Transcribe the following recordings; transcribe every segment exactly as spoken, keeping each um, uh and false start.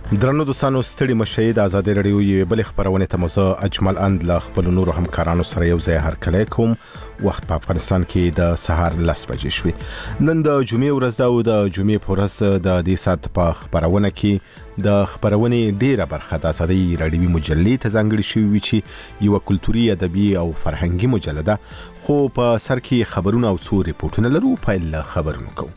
درنو دوستانو ستړي مشه د آزادۍ رادیو یوې بلې خبرونې ته مزه اجمل اند له خپل نورو همکارانو سره یو ځای هرکلی کوم. وخت په افغانستان کې د سهار لس بجې شوې. نن د جمعې ورځ ده او د جمعې په ورځ د دې ساعت په خبرونه کې د خبرونې ډیره برخه د آزادۍ رادیوي مجلې ته ځانګړې شوې وي چې یوه کلتوري، ادبي او فرهنګي مجله ده. خو په سر کې خبرونه او څو ریپورټونه لرو. پیل له خبرونو کوو.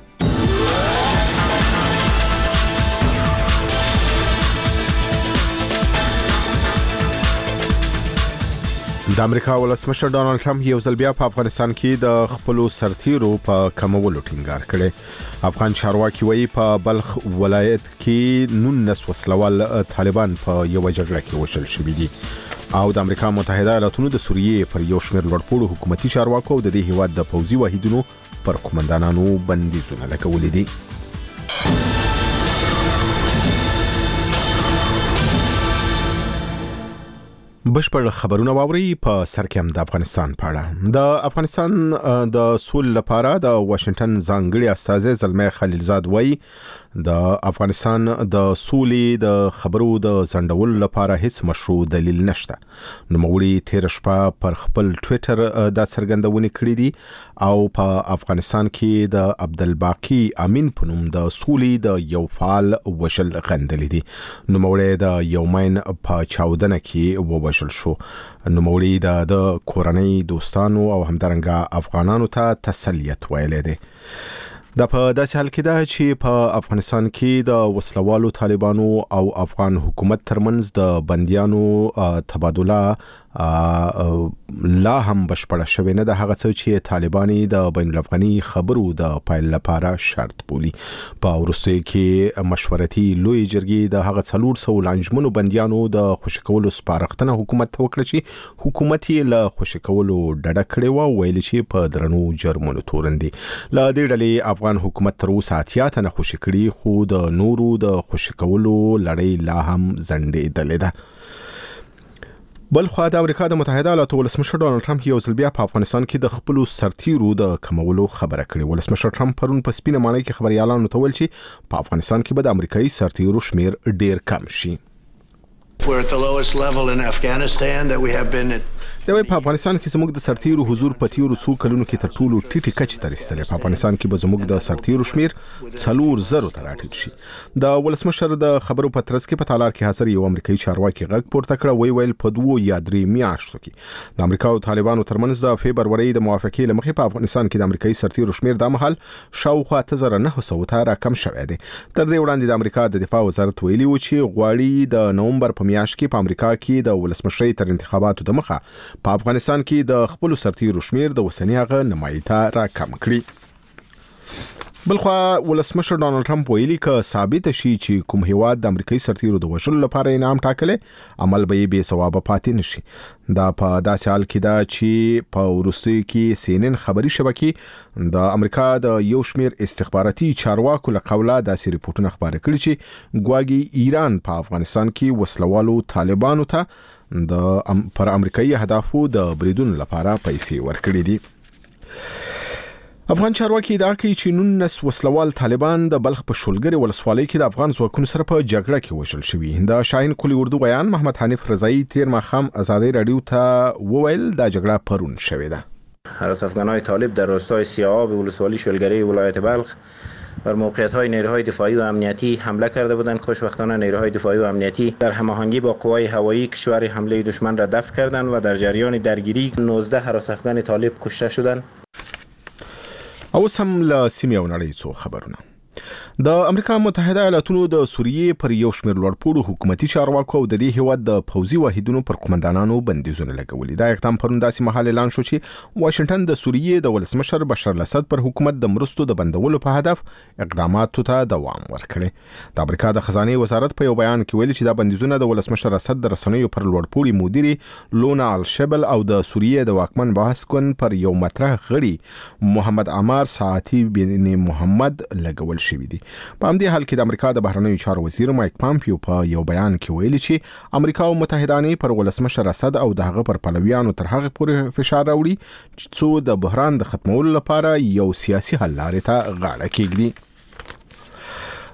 د امریکا ولسمشر ډانلډ ټرمپ یو ځل بیا په افغانستان کې د خپل سرتیرو په کمولو ټینګار کړي. افغان چارواکي وایي په بلخ ولایت کې نولس وسلوال طالبان په یو جګړه کې وشل شوي دي او د امریکا متحده ایالاتونو د سوریې پر یو شمېر لوړپوړو حکومتي چارواکو او د دې هیواد د پوځي واحدونو پر قومندانانو بندیزونه لګولي دي. بشپړ خبرونه واوري. په سر کې هم د افغانستان په اړه. د افغانستان د سولې لپاره د واشنگټن ځانګړي استازی زلمي خلیلزاد وایي د افغانستان د سولې د خبرو د ځنډولو لپاره هیڅ مشروع دلیل نشته. نوموړي تیر شپه پر خپل ټوئیټر د څرګندونې کړې دي او په افغانستان کې د عبدالباقی امین په نوم د سولې د یو فعال وشل غندلې دي. نوموړي د یومین په چاودنه کې ووژل شو. نوموړي د کورنۍ، دوستانو او همدارنګه افغانانو ته تسلیت ویلې دي. دا په داسې حال کې ده چې په افغانستان کې د وسلوالو طالبانو او افغان حکومت ترمنځ د بنديانو تبادله لا هم بشپړه شوې نه ده. هغه څه چې طالبان د بین الافغاني خبرو د پایل لپاره شرط بولي. په وروستیو کې مشورتي لوی جرګې د هغه څلور سوه لانجمنو بنديانو د خوشي کولو سپارښتنه حکومت ته وکړه چې حکومت یې له خوشي کولو ډډه کړې وه، ویل چې په درنو جرمونو تورن دي. له دې ډلې افغان حکومت تر اوسه اتیا تنه خوشي کړي، خو د نورو د خوشي کولو لړۍ لا هم ځنډېدلې ده. بل خو د امریکا د متحده ایالاتو ولسمشر ډانلډ ټرمپ یو ځل بیا په افغانستان کې د خپل سرتیرو د کمولو خبره کړې. ولسمشر ټرمپ پرون په سپینه ماڼۍ کې خبريالانو ته ویل چې په افغانستان کې به د امریکایي سرتیرو شمیر ډیر کم شي. We're at the lowest level in Afghanistan that we have been at. دوی په افغانستان کې زموږ د سرتیرو حضور په تیرو څو کلونو کې تر ټولو ټیټه کچه ته رسیدلی. په افغانستان کې به زموږ د سرتیرو شمیر څلور زرو ته راټیټ شي. د ولسمشر د خبرو په ترڅ کې په تالار کې حاضر یو امریکایي چارواکي غږ پورته کړ. وی ویل په دوو یا درې میاشتو کې د امریکا او طالبانو ترمنځ د فبرورۍ د موافقې لمخې په افغانستان کې د امریکایي سرتیرو شمیر د مهال شاوخوا اته زره نه سوه ته راکم شوی دی. تر دې وړاندې د امریکا د دفاع وزارت ویلي و چې غواړي د نومبر په میاشت کې په امریکا کې د ولسمشرۍ تر انتخاباتو د مخه په افغانستان کې د خپل سرتیرو شمیر د وسنی هغه نمایته را کم کړي. بلخوا ولسمشر ډانلډ ټرمپ ویلي که ثابت شي چې کوم هیواد د امریکایي سرتیرو د وژلو لپاره انعام ټاکلی، عمل به یې بې ثوابه پاتې نشي. دا په داسې حال کې ده چې په وروستیو کې سی ان ان خبري شبکې د امریکا د یو شمیر استخباراتي چارواکو له قوله داسې ریپورټونه خپاره کړي چې ګواګي ایران په افغانستان کې وسلوالو طالبانو ته د پر امریکایي اهدافو د بریدونو لپاره پیسې ورکړي دي. افغان چارواکي دا کوي چې نولس وسلوال طالبان د بلخ په شولګرې ولسوالۍ کې د افغان ځواکونو سره په جګړه کې وژل شوي. د شاهین کلی اردو بیان محمد حنیف رضایی تیر ماښام آزادۍ رادیو ته وویل دا جګړه پرون شوې ده. حراس افغانای طالب در راستای سیاه‌آب ولسوالی شولګرې ولایت بلخ بر موقعیت‌های نیروهای دفاعی و امنیتی حمله کرده بودند. خوشبختانه نیروهای دفاعی و امنیتی در هماهنگی با قوای هوایی کشور حمله دشمن را دفع کردند و در جریان درگیری نوزده حراس افغان طالب کشته شدند. او سم له سیمې او نړۍ څو خبرونه. د امریکا متحده ایالاتونو د سوریې پر یو شمېر لوړپوړو حکومتي چارواکو او د دې هیواد د پوځي واحدونو پر قومندانانو بندیزونه لګولي. دا اقدام پرون داسې مهال اعلان شو چې واشنگټن د سوریې د ولسمشر بشار الاسد پر حکومت د مرستو د بندولو په هدف اقداماتو ته دوام ورکړي. د امریکا د خزانه وزارت په یو بیان کې ویلي چې دا بندیزونه د ولسمشر اسد د رسنیو پر لوړپوړي مدیري لونا الشبل او د سوریې د واکمن باسکون پر یو مطرح غړي محمد عمار ساعتی بن محمد لګول شوی دي. په همدې حال کې د امریکا د بهرنیو چارو وزیر مایک پامپیو په یو بیان کې ویلي چې امریکا او متحدانې پر ولسمشر اسد او دغه پر پلویانو تر هغه پورې فشار راوړي چې څو د بحران د ختمولو لپاره یو سیاسي حل لارې ته غاړه کېږدي.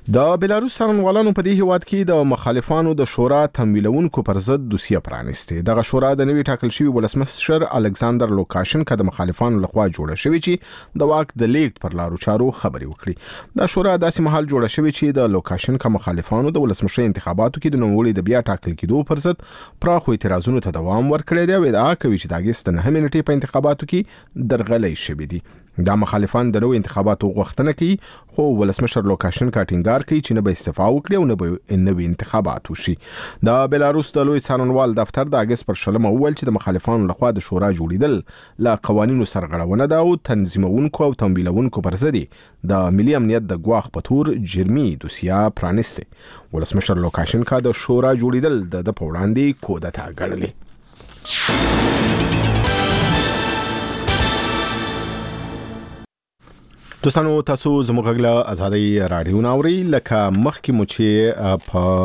د بلاروس څارنوالانو په دې هیواد کې د مخالفانو د شورا تمویلونکو پر ضد دوسیه پرانیسته. دغه شورا د نوي ټاکل شوی ولسمشر الکساندر لوکاشنکا د مخالفانو لخوا جوړه شوې چې د واک د لیږد پر لارو چارو خبرې وکړي. دا شورا داسې مهال جوړه شوې چې د لوکاشنکا مخالفانو د ولسمشر انتخاباتو کې د نوموړي د بیا ټاکل کېدو پر ضد پراخو اعتراضونو ته دوام ورکړی دی او ادعا کوي چې د اګست نه منټې په انتخاباتو کې درغلۍ شوې دي. دا مخالفان د نوو انتخاباتو غوښتنه کوي، خو ولسمشر لوکاشنکا ټینګار کوي چې نه به استعفا وکړي او نه به نوي انتخابات وشي. د بلاروس د لوی څارنوال دفتر د اګست پر شلمه وویل چې د مخالفانو لخوا د شورا جوړیدل له قوانینو سرغړونه ده او تنظیمونکو او تمویلونکو پر ضد د ملي امنیت د ګواښ په تور جرمي دوسیه پرانیسته. ولسمشر لوکاشنکا د شورا جوړیدل د په وړاندې کودتا ګڼلې. دوستانو، تاسو زموږ غږ له ازادۍ راډیو ناوري. لکه مخکې مو چې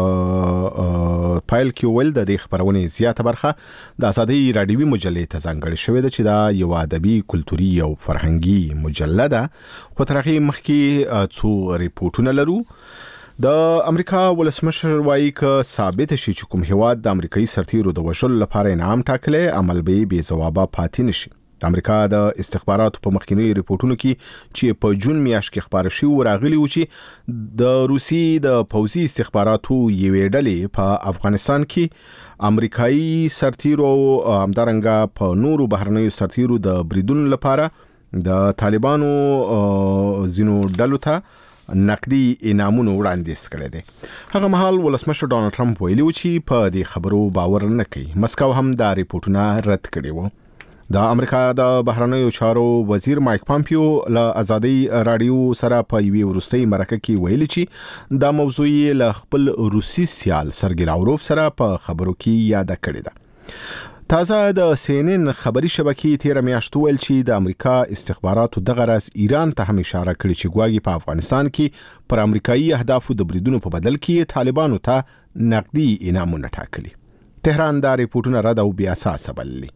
په پایل کې ویل، د دې خبرونې زیاته برخه د ازادۍ راډیوي مجلې ته ځانګړې شوې ده چې دا یو ادبي، کلتوري او فرهنګي مجله ده. خو تر هغې مخکې څو ریپورټونه لرو. د امریکا ولسمشر وایي که ثابت شي چې کوم هیواد د امریکایي سرتیرو د وژلو لپاره انعام ټاکلی، عمل به بې ځوابه پاتې نشي. د امریکا د استخباراتو په مخکینی ریپورتونو کې چې په جون میاشت کې خبر شوی وراغلی و چې د روسي د پوځي استخباراتو یوې ډلې په افغانستان کې امریکایي سرتیرو همدارنګه په نورو بهرنیو سرتیرو د بریدونو لپاره د طالبانو ځینو ډلو ته نقدي انعامونه وړاندیز کړي دي. هغه مهال ولسمشر ډانلډ ټرمپ ویلي و چې په دې خبرو باور نه کوي. مسکو هم دا ریپورتونه رد کړي وو. د امریکا د بهرنیو چارو وزیر مایک پامپیو له ازادۍ راډیو سره په یوې وروستۍ مرکه کې ویلي چې دا موضوع یې له خپل روسي سیال سرګی لاوروف سره په خبرو کې یاد کړې ده. تازه د سی ان ان خبري شبکې تیر میاشت ویل چې د امریکا استخباراتو دغه راز ایران ته هم اشاره کړې چې ګواګي په افغانستان کې پر امریکایي اهدافو د بریدونو په بدل کې طالبانو ته نقدي انعامونه ټاکلي. تهران دا ریپورتونه رد او بیا اساس بللي.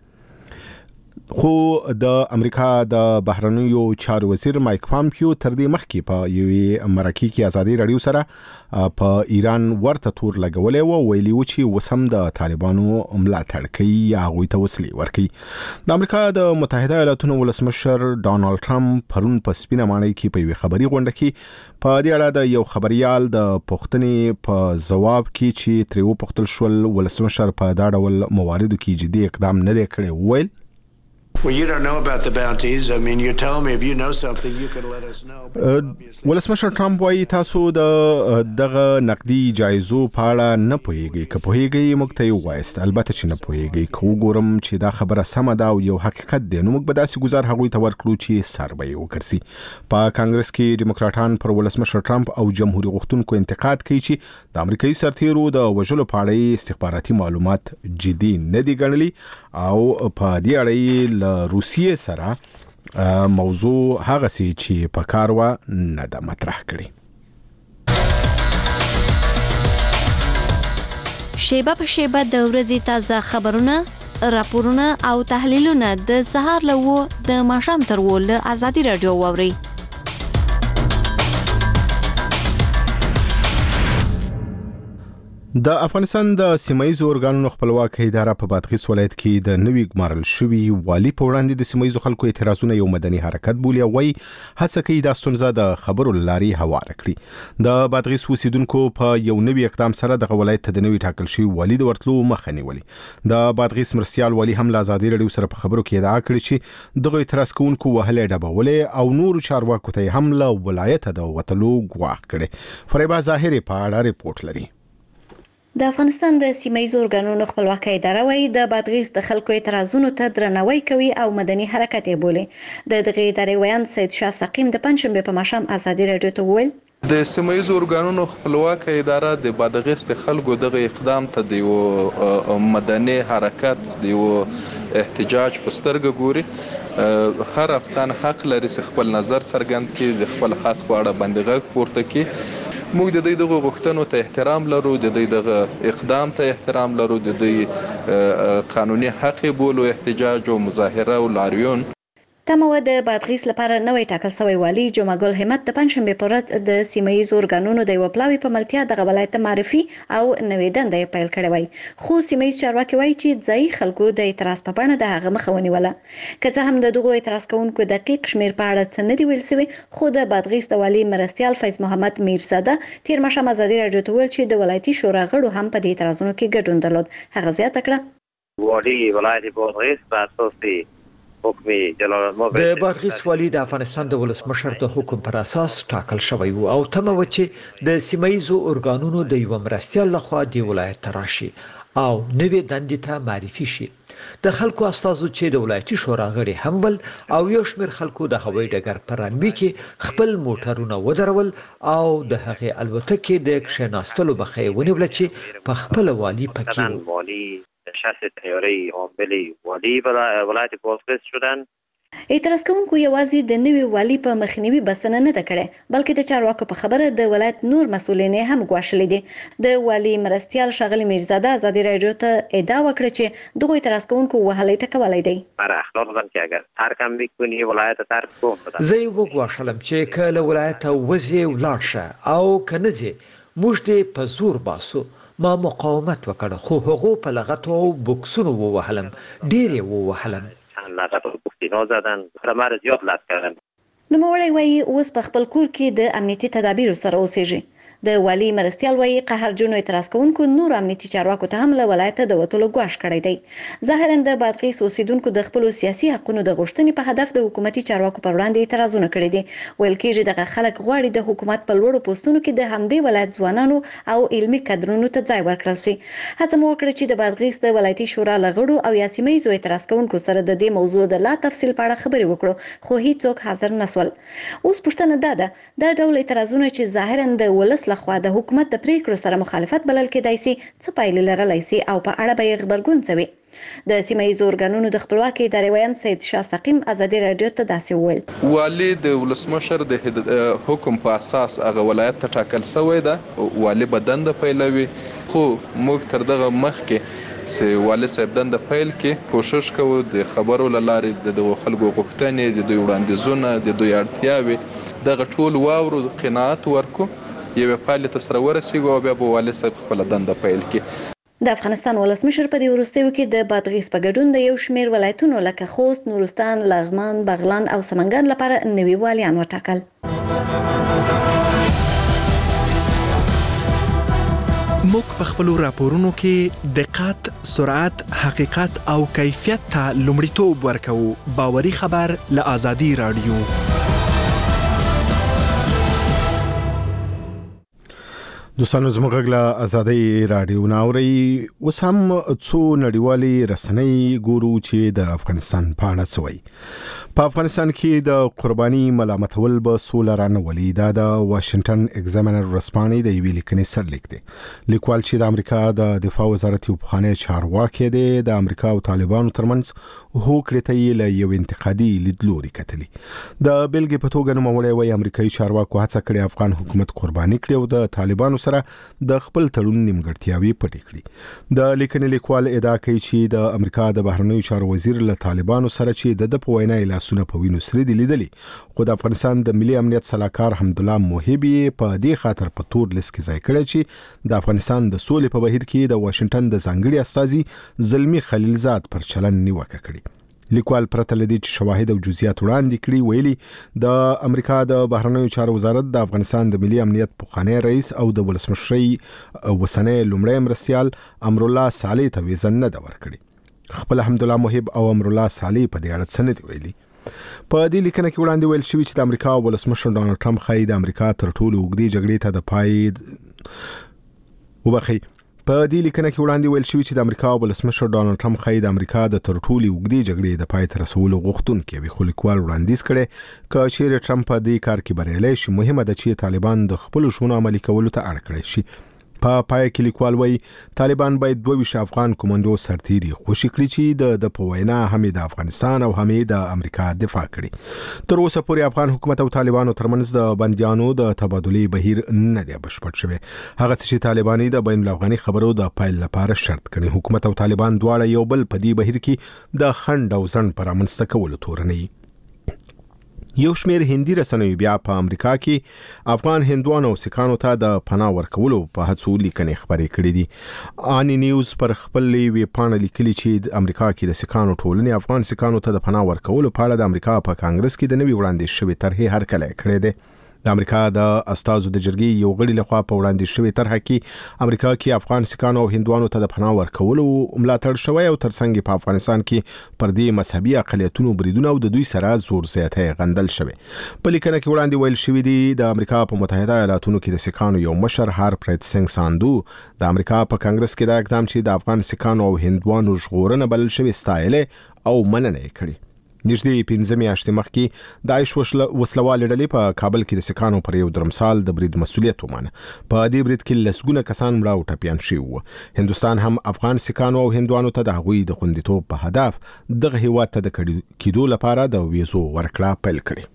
خو د امریکا د بهرنیو چارو وزیر مایک پامپیو تر دې مخکې په یوې مرکه کې ازادۍ راډیو سره په ایران ورته تور لګولې و، ویلي و چې وسم د طالبانو ملاتړ کوي یا هغوی ته وسلې ورکوي. د امریکا د متحده ایالاتونو ولسمشر ډانلډ ټرمپ پرون په سپینه ماڼۍ کې په یوې خبري غونډه کې په دې اړه د یو خبريال د پوښتنې په ځواب کې چې ترې وپوښتل شول ولسمشر په دا ډول مواردو کې جدي اقدام نه دی کړی، وویل Well, you don't know about the bounties. I mean, you're telling me if you know something, you could let us know. ولسمشر ټرمپ وایي تاسو د دغه نقدي جایزو په اړه نه پوهیږئ. که پوهیږئ موږ ته یې ووایاست. البته چې نه پوهیږئ. که وګورم چې دا خبره سمه ده او یو حقیقت دی، نو موږ به داسې ګزار هغوی ته ورکړو چې سر به یې وګرځي. په کانګرس کې ډیموکراټان پر ولسمشر ټرمپ او جمهوریت غوښتونکو انتقاد کوي چې د امریکایي سرتیرو د وژلو په اړه استخباراتي معلومات جدي نه دي ګڼلي او په دې اړه له روسیې سره موضوع هغه سي چې په کار و نه د مطرح کړي. شیبه په شیبه د ورځې تازه خبرونه، راپورونه او تحلیلونه د سهار له و د ماښام تر و له ازادي راډیو واوري. د افغانستان د سیمایي ارګانونو خپلواک اداره په بادغیس ولایت کې د نوي ګمارل شوی والی په وړاندې د سیمایي خلکو اعتراضونه یو مدني حرکت بولي او وایي هڅه کوي د ستونزه د خبرو لاري هواره کړي. د بادغیس اوسیدونکو په یو نوي اقدام سره د ولایت ته د نوي ټاکل شوی والی د ورتلو مخه نیولې. د بادغیس مرسیال والی هم له ازادي راډیو سره په خبرو کې ادعا کړې چې دغه اعتراض کوونکو وهلې ډبولې او نور چارواکو ته هم له ولایت د وتلو غواړي کړي. فریبا ظاهری په اړه ریپورت لري. د افغانستان د سیمایي ارګانونو خپلواکي اداره وايي د بادغیس د خلکو اعتراضونو ته درناوی کوي او مدني حرکت یې بولي. د دغه ادارې ویان سید شاه سقیم د پنځشنبه په ماښام ازادي راډیو ته وویل د سیمایي ارګانونو خپلواکي اداره د بادغیس د خلکو دغه اقدام ته د یو مدني حرکت د یو احتجاج په سترګه ګوري. هر افغان حق لري چې خپل نظر څرګند کړي، د خپل حق په اړه باندې غږ پورته کړي. موږ د دې دغه غوښتنو ته احترام لرو، د دې دغه اقدام ته احترام لرو، د دې قانوني حق بولو احتجاج او مظاهره او لاریون. تمه د بادغیس لپاره نوې ټاکل شوی والي جمعه ګل همت د پنځشنبه په ورځ د سیمه ییزو ارګانونو د یو پلاوي په ملتیا د ولایت معرفي او نوې دندې پیل کړې وای، خو سیمه ییز چارواکي وایي چې ځای خلکو د اعتراض په بڼه د هغه مخه ونیوله. که څه هم د دغو اعتراض کوونکو دقیق شمیر په اړه څه نه دی ویل شوی، خو د بادغیس د والي مرستیال فیض محمد میرزاده تیر ماښام ازادي راډیو ته ویل چې د ولایتي شورا غړو هم په دې اعتراضونو کې ګډون درلود. هغه زیاته کړه، والي ولایت بادغیس په اساس د بادغیس والی د افغانستان د ولسمشر د حکم پر اساس ټاکل شوی و او تمه و چې د سیمه ییزو ارګانونو د یو مرستیال لخوا د ولایت ته راشي او نوې دندې ته معرفي شي. د خلکو استازو چې د ولایتي شورا غړي هم ول او یو شمېر خلکو د هوایي ډګر پر رنوي کې خپل موټرونه ودرول او د هغې الوتکې د کښېناستلو مخه یې ونیوله چې په خپل والي پکې شخص تیاری عاملی والی ولایت بادغیس شدن. اعتراض کوونکو یوازې د نوي والي په مخنیوي بسنه نه ده کړې، بلکې د چارواکو په خبره د ولایت نور مسؤلین هم ګواښلي دي. د والي مرستیال ښاغلي میرزاده ازادي راډیو ته ادعا وکړه چې دغو اعتراض کوونکو وهلی ټکولی دی. برای اخلاق دادن که اگر ترک هم میکنی ولایت ترک کن بدن. زه یې وګواښلم چې که له ولایته وځې ولاړ شه او که نه ځې موږ دې په زور باسو. ما مقاومت وکړ، خو هغو په لغتو او بوکسونو ووهلم، ډېر یې ووهلم. لغت او بوکسینو زدن، خرمر زیاد لات کردن. نوموړی وایي اوس په خپل کور کې د امنیتي تدابیرو سره اوسېږي. د والي مرستیال وایي قهرجنو اعتراض کوونکو نور امنیتي چارواکو ته هم له ولایته د وتلو ګواښ کړی دی. ظاهرا د بادغیس اوسیدونکو د خپلو سیاسي حقونو د غوښتنې په هدف د حکومتي چارواکو پر وړاندې اعتراضونه کړي دي. ویل کېږي دغه خلک غواړي د حکومت په لوړو پوستونو کې د همدې ولایت ځوانانو او علمي کدرونو ته ځای ورکړل شي. هڅه مو وکړه چې د بادغیس د ولایتي شورا له غړو او یا سیمه ییزو اعتراض کوونکو سره د دې موضوع د لا تفصیل په اړه خبرې وکړو، خو هیڅوک حاضر نسول. اوس پوښتنه دا ده، دا ډول اعتراضونه چې ظاهرا د ولس لخوا د حکومت د پریکړو سره مخالفت بلل کېدای شي، څه پایلې لرلی شي او په اړه به یې غبرګون څه وي؟ د سیمه ییزو ارګانونو د خپلواکۍ ادارې ویان سید شاه سقیم ازادي راډیو ته داسې وویل، والي د ولسمشر د حکم په اساس هغه ولایت ته ټاکل شوی ده، والي به دنده پیلوي، خو موږ تر دغه مخکې چې والي صاحب دنده پیل کې کوشش کوو د خبرو له لارې د دغو خلکو غوښتنې، د دوی وړاندیزونه، د دوی اړتیاوې دغه ټول واورو، قناعت ورکو، یوې پایلې ته سره ورسېږو او بیا به والي صاحب خپله دنده پیل کړي. د افغانستان ولسمشر په دې وروستیو کې د بادغیس په ګډون د یو شمېر ولایتونو لکه خوست، نورستان، لغمان، بغلان او سمنګان لپاره نوي والیان وټاکل. موږ په خپلو راپورونو کې دقت، سرعت، حقیقت او کیفیت ته لومړیتوب ورکوو. باوري خبر له ازادي راډیو. دوستانو زموږ غږ له ازادي راډیو نه اورئ. اوس هم څو نړیوالې رسنۍ ګورو چې د افغانستان په اړه څه وایي. په افغانستان کې د قرباني ملامتول به سوله رانولي. دا د واشنګټن ایگزامینر ورځپاڼې د یوې لیکنې سرلیک دی. لیکوال چې د امریکا د دفاع وزارت یو پخوانی چارواکی دی، د امریکا او طالبانو ترمنځ هوکړې ته یې له یو انتقادي لیدلوري کتلي. د بیلګې په توګه نوموړی وایي امریکایي چارواکو هڅه کړې افغان حکومت قرباني کړي او د طالبانو سره د خپل تړون نیمګړتیاوې پټې کړي. د لیکنې لیکوال ادعا کوي چې د امریکا د بهرنیو چارو وزیر له طالبانو سره چې د د په وینا لاسونه په وینو سره دي لیدلي، خو د افغانستان د ملي امنیت سلاکار حمدالله موهبي په دې خاطر په تور لیست کې ځای کړی چې د افغانستان د سولې په بهیر کې د واشنګټن د ځانګړي استازي زلمی خلیلزاد پر چلن نیوکه کړې. لیکوال پرته له دې چې شواهد او جزئیات وړاندې کړي، ویلي د امریکا د بهرنیو چارو وزارت د افغانستان د ملي امنیت پخوانی رئیس او د ولسمشرۍ وسنۍ لومړی مرستیال امرالله صالح ته ویزه نه ده ورکړې. خپل حمدالله موهب او امرالله صالح په دې اړه څه نه دي ویلي. په دې لیکنه کې وړاندې ویل شوي چې د امریکا ولسمشر ډانلډ ټرمپ ښایي د امریکا تر ټولو اوږدې جګړې ته د پای وبخي په دې لیکنه کې وړاندې ویل شوي چې د امریکا ولسمشر ډانلډ ټرمپ ښایي د امریکا د تر ټولو اوږدې جګړې د پای ته رسولو غوښتونکی وي، خو لیکوال وړاندیز کړی که چیرې ټرمپ په دې کار کې بریالی شي، مهمه ده چې طالبان د خپلو ژمنو عملي کولو ته اړ کړی شي. په پای کې لیکوال وایي طالبان باید دوه ویشت افغان کمانډو سرتیري خوشي کړي چې د د په وینا هم د افغانستان او هم د امریکا دفاع کړي. تر اوسه پورې افغان حکومت او طالبانو ترمنځ د بندیانو د تبادلې بهیر نه دی بشپړ شوی. هغه څه چې طالباني د بین الافغاني خبرو د پایل لپاره شرط کړي. حکومت او طالبان دواړه یو بل په دې بهیر کې د خنډ او ځنډ پر رامنځته کولو تورنوي. یو شمیر هندي رسنیو بیا په امریکا کې افغان هندوانو او سکانو ته د پناه ورکولو په هڅو لیکنې خبرې کړې دي. اني نیوز پر خپل وی پاڼه لیکلي چې د امریکا کې د سکانو ټولنې افغان سکانو ته د پناه ورکولو په اړه د امریکا په کانګرس کې د نوي وړاندیز شوی طرحې هرکلی کړی دی. د امریکا د استازو د جرګې یو غړي لخوا په وړاندیز شوی طرحه کې امریکا کې افغان سکانو او هندوانو ته د پناه ورکولو ملاتړ شوی او ترڅنګ په افغانستان کې پر دې مذهبي اقلیتونو بریدونه او د دوی سره زور زیاتی غندل شوی. په لیکنه کې وړاندې ویل شوی دی د امریکا په متحده ایالاتونو کې د سکانو یو مشر هارپریت سنگ ساندو د امریکا په کانګرس کې دا اقدام چې د افغان سکانو او هندوانو ژغورنه بلل شوی ستایلې او مننه یې کړې. نږدې پنځه میاشتې مخکې داعش وسلوالې ډلې په کابل کې د سکانو پر یو درمسال د برید مسؤلیت ومانه. په دې برید کې لسګونه کسان مړه او ټپیان شوي وو. هندوستان هم افغان سکانو او هندوانو ته د هغوی د خوندیتوب په هدف دغه هیواد ته د کېدو لپاره د ویزو ورکړه پیل کړې.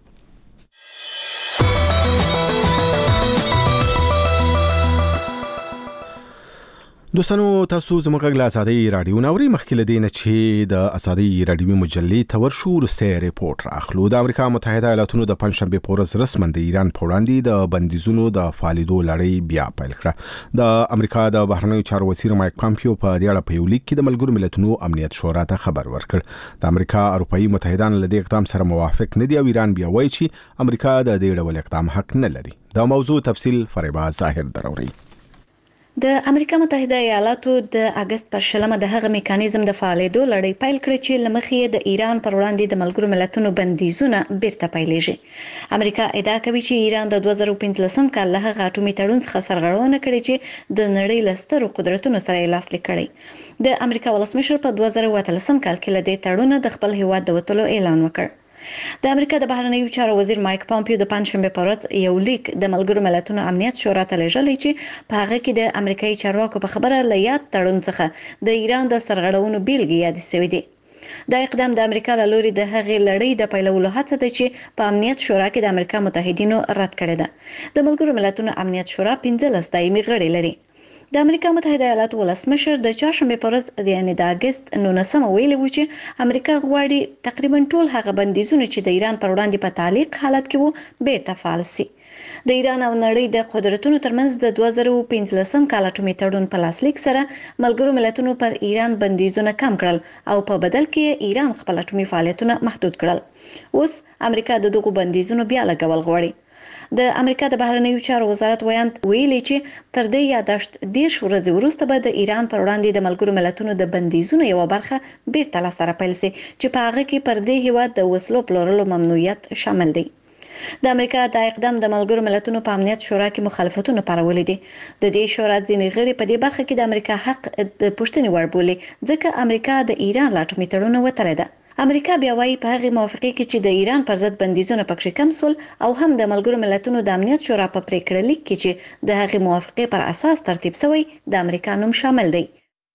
دوستانو تاسو زموږ غږ له ازادۍ راډیو ناوري مخکې له دې نه چې د ازادۍ راډیوي مجلې ته ورشو وروستی ریپورټ راخلو. د امریکا متحده ایالاتونو د پنجشنبې په ورځ رسما د ایران په وړاندې د بندیزونو د فعالېدو لړۍ بیا پیل کړه. د امریکا د بهرنیو چارو وزیر مایک پامپیو په دې اړه په یو لیک کې د ملګرو ملتونو امنیت شورا ته خبر ورکړ. د امریکا اروپایي متحدان له دې اقدام سره موافق نه دي او ایران بیا وایي چې امریکا د دې ډول اقدام حق نه لري. د موضوع تفصیل فریبا ظاهر دروري. د امریکا متحده ایالاتو د اگست پر شلمه د هغه میکانیزم د فعالېدو لړۍ پیل کړې چې لمخې د ایران پر وړاندې د ملګرو ملتونو بندیزونه بیرته پیلېږي. امریکا ادعا کوي چې ایران د دوه زره پنځلسم کال له هغه اټومي تړون څخه سرغړونه کړې چې د نړۍ له سترو قدرتونو سره یې لاسلیک کړی. د امریکا ولسمشر په دوه زره اتلسم کال کې له دې تړونه د خپل هیواد د وتلو اعلان وکړ. د امریکا د بهرنیو چارو وزیر مایک پامپیو د پنجشنبه په ورځ یو لیک د ملګرو ملتونو امنیت شورا ته لیږلی چې په هغه کې د امریکایي چارواکو په خبره له یاد تړون څخه د ایران د سرغړونو بیلګې یادې شوې دي. دا اقدام د امریکا له لوري د هغې لړۍ د پیلولو هڅه ده چې په امنیت شورا کې د امریکا متحدینو رد کړې ده. د ملګرو ملتونو امنیت شورا پنځلس دایمي غړي لري. د امریکا متحده ایالاتو ولسمشر د چهارشنبه په ورځ یعنی د اگست نولسمه ویلي و چې امریکا غواړي تقریبا ټول هغه بندیزونه چې د ایران پر وړاندې په تعلیق حالت کې وو بیرته فعال شي. د ایران او نړۍ د قدرتونو ترمنځ د دوه زره پنځلسم کال اټومي تړون په لاسلیک سره ملګرو ملتونو پر ایران بندیزونه کم کړل او په بدل کې ایران خپل اټومي فعالیتونه محدود کړل. اوس امریکا د دغو بندیزونو بیا لګول غواړي. د امریکا د بهرنیو چارو وزارت ویاند ویلي چې تر دې یاداشت دیش ورځې وروسته به د ایران پر وړاندې د ملګرو ملتونو د بندیزونو یو برخه بیرته لاسته راپیل شي چې په هغه کې پر دې هیواد د وسلو پلورلو ممنوعیت شامل دی. د امریکا د اقدام د ملګرو ملتونو په امنیت شورا کې مخالفتونه پارولې دي. د دې شورا ځینې غړي په دې برخه کې د امریکا حق د پوښتنې وړ بولي ځکه امریکا د ایران لا اټومي تړون وتړی ده. امریکا بیا وايي په هغه موافقه کې چې د ایران پر ضد بندیزونه پکې کم سول او هم د ملګرو ملتونو د امنیت شورا په پریکړه لیک کې چې د هغه موافقه پر اساس ترتیب شوی د امریکا نوم شامل دی.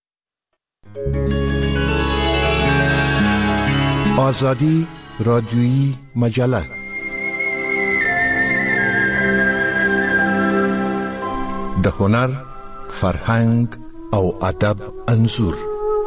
آزادی رادیویی مجله د هنر، فرهنګ او ادب انځور.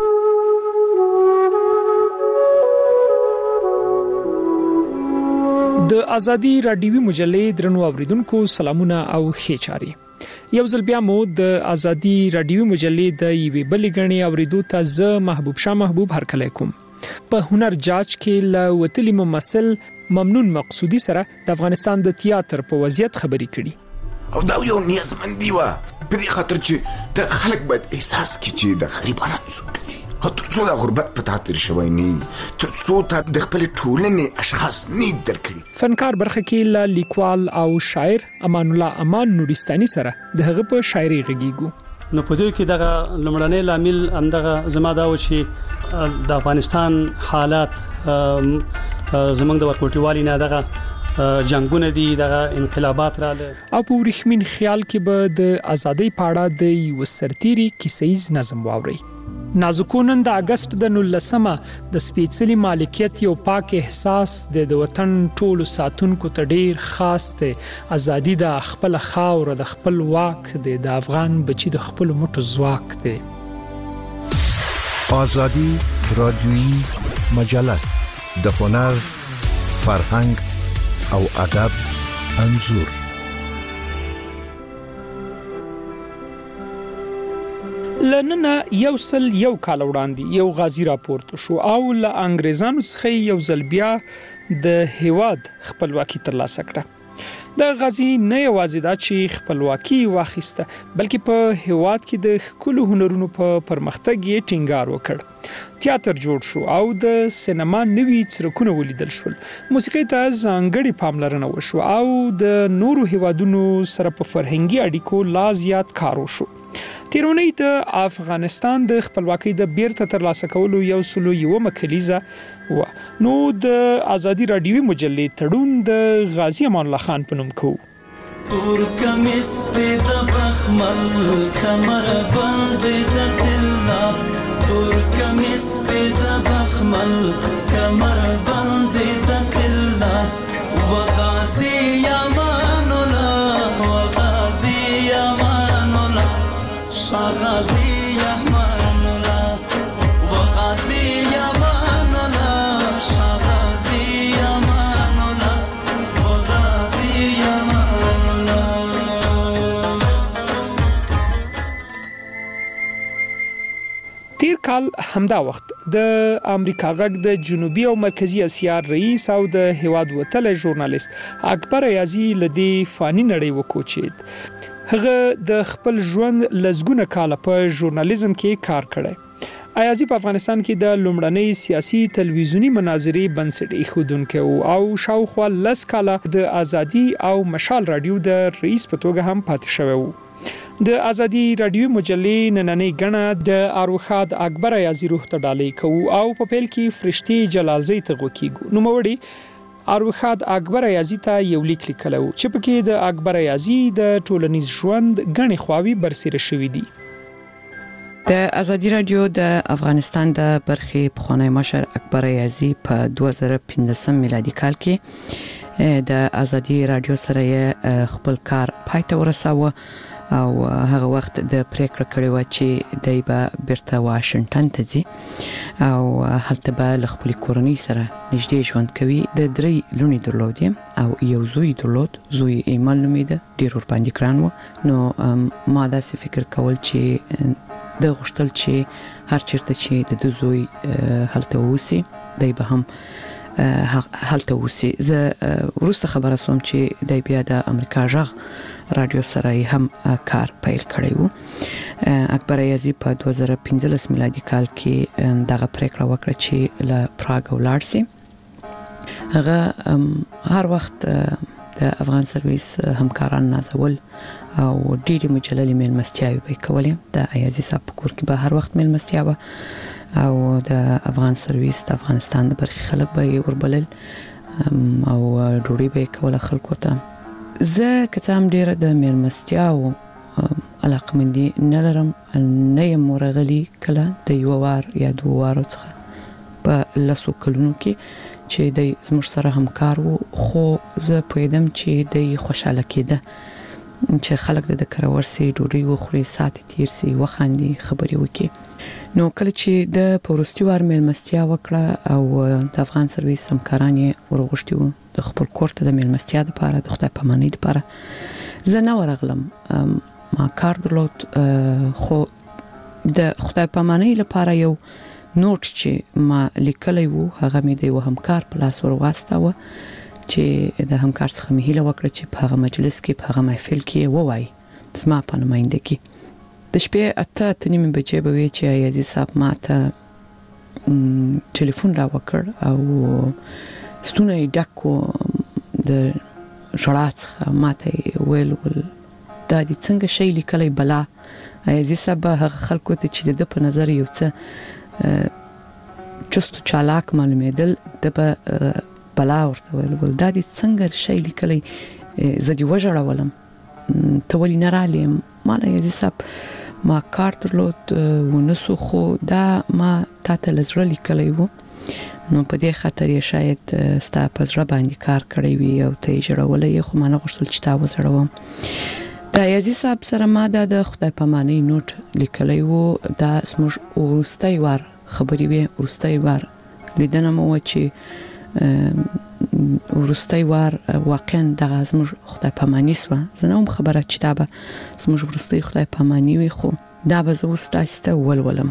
د ازادي رادیوي مجلې درنو اوریدونکو سلامونه او ښه چاري. یو ځل بیا مو د ازادي رادیوي مجلې د یوې بلې غړي اوریدو ته زه محبوب شاه محبوب هرکلی کوم. په هنر جاج کې له وتلی ممثل ممنون مقصودی سره د افغانستان د تیاتر په وضعیت خبرې کړي. او دا یو نیازمندي و په دې خاطر چې د خلک باید احساس کړي چې د غریبانو څوک دي. تر څو د غربت په تاثیر شوی نه، تر څو ته د خپل ټولنې اشخاص نه درکړي. فنکار برخه کې لا لیکوال او شاعر امان الله امان نورستاني سره د هغه په شاعري غږیږو. نو په دې کې دغه لمړنۍ لامل همدغه زما دا و چې د افغانستان حالات زمونږ د ورکوټیوالي نه دغه جنگونه دي، دغه انقلابات رااله او په ورخمین خیال کې به د ازادۍ پاړه د یو سرتيري کیسیز نظم واوري. نازکونن د اگست د نولسمه د سپېڅلي مالکیت یو پاک احساس د وطن ټولو ساتونکو ته ډیر خاص دی. ازادي د خپل خاور د خپل واک دی، د افغان بچی د خپل مټو ځواک دی. آزادی رادیویی مجله د هنر، فرهنګ او ادب انځور. لننه یو سل یو کال وړاندې یو غازی راپورته شو او له انګریزانو څخه یو ځل بیا د هیواد خپلواکي ترلاسه کړه. د غازی نه یوازې دا چې خپلواکي واخیسته بلکې په هیواد کې د ښکلو هنرونو په پرمختګ یې ټینګار وکړ. تیاتر جوړ شو او د سینما نوي څرکونه ولیدل شول. موسیقي ته ځانګړې پاملرنه وشو او د نورو هیوادونو سره په فرهنګي اړیکو لا زیات کار وشو. تیرونی د افغانستان د خپلواکۍ د بیرته ترلاسه کولو یو سلو یو مکلیزه و. نو د ازادي رادیوي مجلې تړون د غازی امان الله خان په نوم کو. تور کمیس د بخمل کمر بند د تلنا تور کمیس د بخمل کمر بند د تلنا و غازی امان الله و غازی امان الله شغازی امان الله و غازی امان الله شغازی امان الله و غازی امان الله. تیر کال همدا وخت د امریکا غږ د جنوبي او مرکزی اسیا رئیس او د هیواد وتل ژورنالیست اکبر ایازی لدی فانی نړۍ وکوچید. هغه د خپل ژوند لزګونه کال په ژورنالیزم کې کار کړی. ایازی په افغانستان کې د لومړنۍ سیاسي تلویزیونی مناظرې بنسټ ایښودونکی او شاوخوا لس کاله د ازادي او مشال رادیو د رئیس په توګه هم پاتې شوی و. د ازادي رادیوي مجلې نننۍ غڼه د اروخاد اکبر ایازی روح ته ډالۍ کوو او په پیل کې فرشتي جلالزی ته غوکیږو. نو موړي اروخاد اکبر ایازی ته یو لیک لیکلو چې پکې د اکبر ایازی د ټولنیز ژوند غني خواوي برسېره شوې دي. د ازادي رادیو د افغانستان د برخې پخوانی مشر اکبر ایازی په دوه زره پنځه میلادي کال کې د ازادي رادیو سره خپل کار پای ته ورساوه او هغه وخت د پریکړه کړې و چې دای به بیرته واشنگټن ته ځي او هلته به له خپل کورنۍ سره نږدې ژوند کوي. د درې لونی درلود او یو زوی درلود. زوی ایمل نومیده، ډیر ور باندې ګران و. نو ما داسې فکر کول چې د غوښتل چې هر چیرته چې د دو زوی هلته ووسی دای به هم هلته ووسی. زه وروسته خبره سوم چې دای بیا د امریکا غږ رادیو سره هم کار پیل کړی و. اکبر ایازی په دوه زره پنځلس میلادي کال کې دغه پریکړه وکړه چې له پراګ ولاړ شي. هغه هر وخت د افغان سرویس همکاران نازول او ډېرې مجللې میلمستیاوې به کولې. د ایازی صاحب په کور کې به هر وخت میلمستیا وه او د افغان سرویس د افغانستان د برخې خلک به یې وربلل او ډوډۍ به یې کوله خلکو ته. زه که څه هم ډېره د میلمستیاو علاقمندي نه لرم، نه یم ورغلي کله د یوه وار یا دوه وارو څخه په لسو کلونو کې چې دی زموږ سره همکار و. خو زه پوهېدم چې دی خوشحاله کېده چې خلک د کره ورسي ډوډۍ وخوري، ساعت تیر سي، وخاندي، خبرې وکړي. نو کله چې د په وروستي وار میلمستیا وکړه او د افغان سرویس همکاران یې ورغوښتي وو د خپل کور ته د میلمستیا دپاره د خدای پامانۍ دپاره، زه نه ورغلم. ما کار درلود خو د خدای پامانۍ لپاره یو نوټ چې ما لیکلی و هغه مې د یو همکار په لاس ور واستاوه چې د همکار څخه مې هیله وکړه چې په هغه مجلس کې په هغه محفل کې ووایي زما په نمایندګي. د شپې اته اته نیمې بجې به وي چې ایازي صاحب ما ته ټلیفون را وکړ او ستونه یې ډک و د ژړا څخه. ما ته یې ویل ول دا دې څنګه شی لیکلی بلا. ایازي صاحب هغه خلکو ته چې د ده په نظر یو څه چست و چالاک معلومېدل د به بلا ورته ویل ول دا دې څنګه شی لیکلی، زه دې وژړولم، ته ولې نه رالې؟ ما له ایازي صاحب ما کار درلود ونه سو خو دا ما تا ته له زړه لیکلی و، نو په دې خاطر یې شاید ستا په زړه باندې کار کړی وي او ته یې ژړولی، خو ما نه غوښتل چې تا وزړوم. د ایازي صاحب سره ما دا د خدای پامانۍ نوټ لیکلی و. دا زموږ وروستی وار خبرې وې، وروستی وار لیدنه مو وه چې ورستی وار واقعا دغه زموږ خدای پامانی سو زه نوم خبره چې دا به زموږ ورستی خدای پامانی وي خو دا به زه اوس تاسو ته ولولم.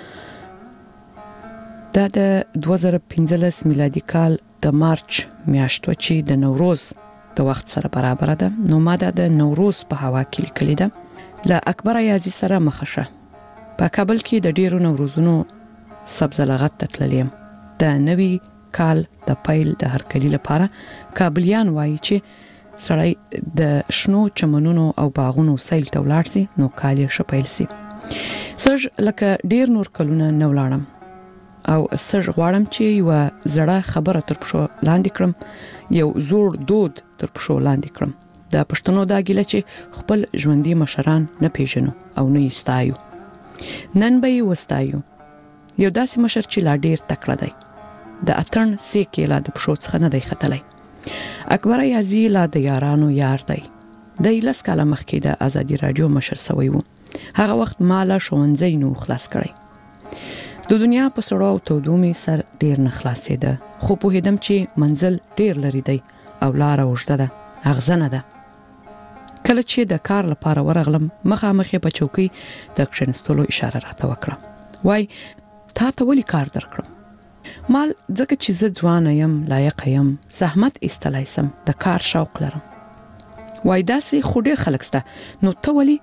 دا د دوه زره پنځلس میلادي کال د مارچ میاشت و چې د نوروز د وخت سره برابر ده. نو ما دا د نوروز په هوا کې لیکلې ده. له اکبر ایازي سره مخ شه. په کابل کې د ډیرو نوروزونو سبز لغت ته تللیم. د نوي کال د پیل د هرکلي لپاره کابلیان وایي چې سړی د شنو چمنونو او باغونو سیل ته ولاړ سي نو کال یې ښه پیل سي. سږ لکه ډیر نور کلونه نه ولاړم او سږ غواړم چې یو زړه خبره تر پښو لاندې کړم، یو زوړ دود تر پښو لاندې کړم. د پښتنو دا ګیله چې خپل ژوندي مشران نه پیژنو او نه یې ستایو. نن به یې وستایو یو داسې مشر چې لا ډیر تکړه دی، د اتن سیکې لا د پښو څخه نه دی ختلی. اکبر ایازي لا د یارانو یار دی. د لس کاله مخکې د ازادي راډیو مشر سوی و. هغه وخت مالا ښوونځی نو خلاص کړی. د دنیا په سړو او تودو مې سر ډیر نه خلاصېده، خو پوهېدم چې منزل ډیر لري دی او لاره اوږده ده، اغزنه ده. کله چې د کار لپاره ورغلم مخامخ په چوکۍ د کښېنستلو اشاره راته وکړه. وای تا ته ولې کار درکړم؟ مال ځکه چې زه ځوانه یم، لایقه یم، زحمت ایستلی سم، د کار شوق لرم. وای داسې خو ډېر خلک سته، نو ته ولې؟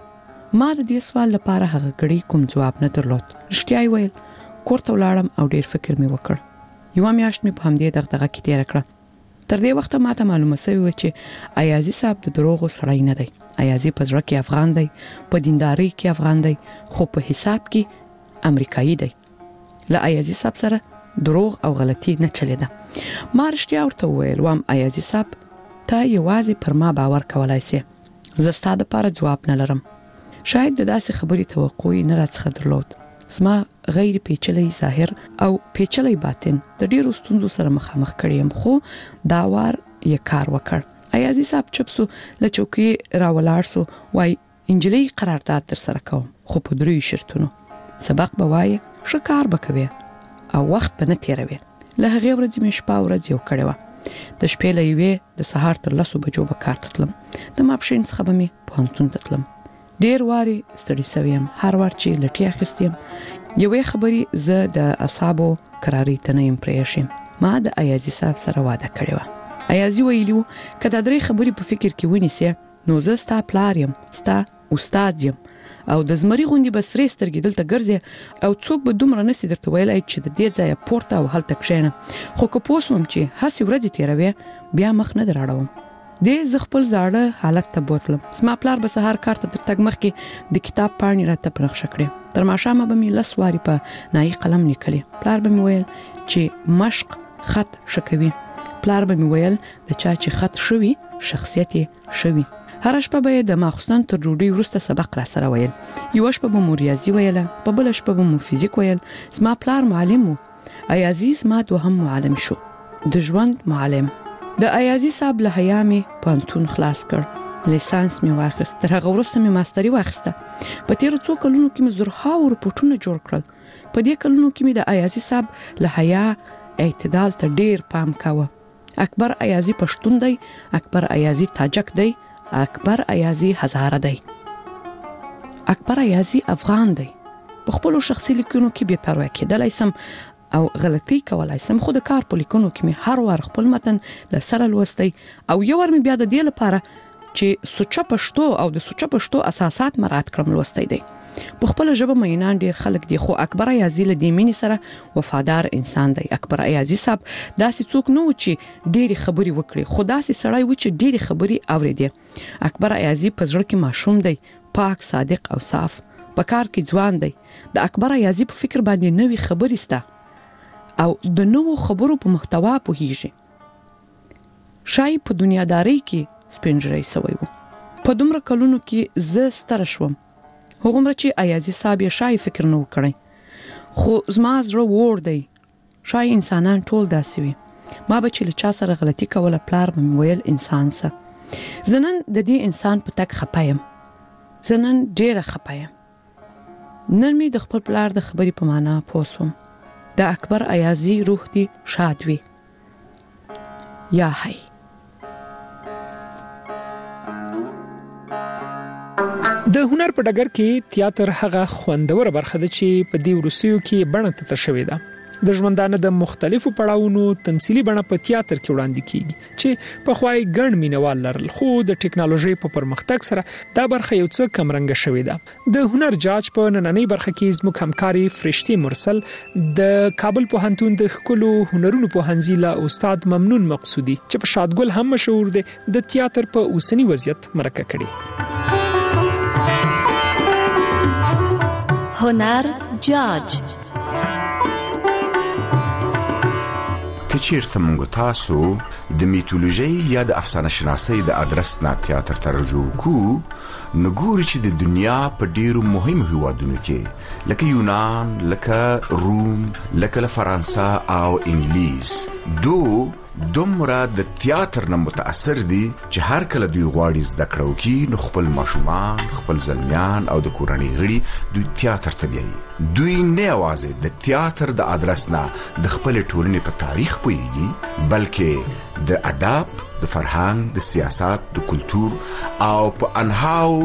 ما د دې سوال لپاره هغه ګړی کوم جواب نه درلود. رښتیا یې ویل. کور ته ولاړم او ډېر فکر مې وکړ. یوه میاشت مې په همدې دغدغه کې تېره کړه. تر دې وخته ماته معلومه سوې وه چې ایازي صاحب د دروغو سړی نه دی. ایازي په زړه کې افغان دی، په دیندارۍ کې افغان دی، خو په حساب کې امریکایي دی. له ایازي صاحب سره دروغ او غلطي نه چلیده. ما رښتیا ورته وویل وام ایازي صاحب ته یوازې پر ما باور کولای سې، زه ستا دپاره ځواب نه لرم. شاید د داسې خبرې توقع یې نه راڅخه درلود. زما غیر پیچلی ظاهر او پیچلی باطن د ډیرو ستونزو سره مخامخ کړی یم، خو دا وار یې کار وکړ. ایازي صاحب چپ سو، له چوکۍ راولاړ سو. وای انجلۍ قرارداد در سره کوم، خو په دریو شرطونو. سبق به وایې، ښه کار به کوې او وخت به نه تېروې. له هغې ورځې مې شپه ورځ یو کړې وه. د شپې له یوې د سهار تر لسو بجو به کار ته تلم. د ماپښین څخه به مې پوهنتون ته تلم. ډیر واري ستړی سوی یم. هر وار چې لټي اخیستې یم یوې خبرې زه د اعصابو قرارۍ ته نه یم پرېښیم. ما د ایازي صاحب سره واده کړې وه. ایازي ویلي و که دا درې خبرې په فکر کې ونیسې نو زه ستا پلار یم، ستا استاد یم او د زمري غوندې به سرې سترګې دلته ګرځې او څوک به دومره نسي درته ویلی چې د دې ځایه پورته او هلته کښېنه. خو که پوه سوم چې هسې ورځې تېروې بیا مخ نه در اړوم. دې زه خپل زاړه حالت ته بوتلم. زما پلار به سهار کار ته در تګ مخکې د کتاب پاڼې راته په نقشه کړې. تر ماښامه به مې لس وارې په نایي قلم لیکلې. پلار به مې ویل چې مشق خط ښه کوي. پلار به مې ویل د چا چې خط ښه وي شخصیت یې ښه وي. هره شپه به یې د ماخوستن تر ډوډۍ وروسته سبق را سره ویل. یوه شپه به مو ریاضي ویله، په بله شپه به مو فزیک ویل. زما پلار معلم و. ایازي زما دوهم معلم شو، د ژوند معلم. د ایازي صاحب له حیا مې پوهنتون خلاص کړ. لیسانس مې واخیست. تر هغه وروسته مې ماستري واخیسته. په تېرو څو کلونو کې مې زرهاو رپوټونه جوړ کړل. په دې کلونو کې مې د ایازي صاحب له حیا اعتدال ته ډېر پام کاوه. اکبر ایازي پښتون دی، اکبر ایازي تاجک دی، اکبر ایازي هزاره دی، اکبر ایازي افغان دی. په خپلو شخصي لیکنو کې بې پروا کېدلی سم او غلطي کولای سم، خو د کار په لیکنو کې مې هر وار خپل متن له سره لوستی او یو وار مې بیا د دې لپاره چې سوچه پښتو او د سوچه پښتو اساسات مراعات کړم لوستی دی. په خپل ژبه مینان ډیر خلک دي، خو اکبر ایازي له دې مینې سره وفادار انسان دی. اکبر ایازي صاحب داسې څوک نه و چې ډېرې خبرې وکړي، خو داسې سړی و چې ډېرې خبرې اورېدې. اکبر ایازي په زړه کې ماشوم دی، پاک، صادق او صاف. په کار کې ځوان دی. د اکبر ایازي په فکر باندې نوې خبرې سته او د نوو خبرو په محتوا پوهیږي. شاید په دنیادارۍ کې سپینږیری سوی و. په دومره کلونو کې زه ستره شوم، هغومره چې ایازي صاحب یې شاید فکر نه و کړی. خو زما زړه وړ دی. شاید انسانان ټول داسې وي. ما به چې له چا سره غلطي کوله پلار به مې ویل انسان سه. زه نن د دې انسان په تګ خپه یم. زه نن ډېره خپه یم. نن مې د خپل پلار د خبرې په معنا پوه سوم. د اکبر ایازي روح دې شاد وي. یا هی. د هنر په ډګر کې تیاتر هغه خوندور برخه ده چې په دې وروستیو کې بڼه ته شوې ده. د ژوندانه د مختلفو پړاوونو تمثيلي بڼه په تیاتر کې وړاندې کیږي چې په خوای ګڼ مینوال لرل، خو د ټکنالوژي په پرمختګ سره دا برخه یو څه کمرنګ شوې ده. د هنر جاج په نننۍ برخه کې زموږ همکاري فرشتي مرسل د کابل پوهنتون د ښکلو هنرونو پوهنځي له استاد ممنون مقصودي چې په شادګل هم مشهور دی د تیاتر په اوسنی وضعیت مرکه کړي. هنر جاج که چیرته موږ تاسو د میتولوژي یا د افسانه شناسۍ د ادرس نه تیاتر ته رجوع کو، نو ګوري چې د دنیا په ډیرو مهمو هیوادونو کې لکه یونان، لکه روم، لکه فرانسه او انګلیس دو دومره د تیاتر نه متاثر دي چې هر کله دوی غواړي زده کړو کې نو خپل ماشومان، خپل زلمیان او د کورنۍ غړي دوی تیاتر ته بیایي. دوی نه یوازې د تیاتر د ادرس نه د خپل ټولنې په تاریخ پوهیږي، بلکې د ادب، د فرهنګ، د سیاست، د کلتور او په انهاو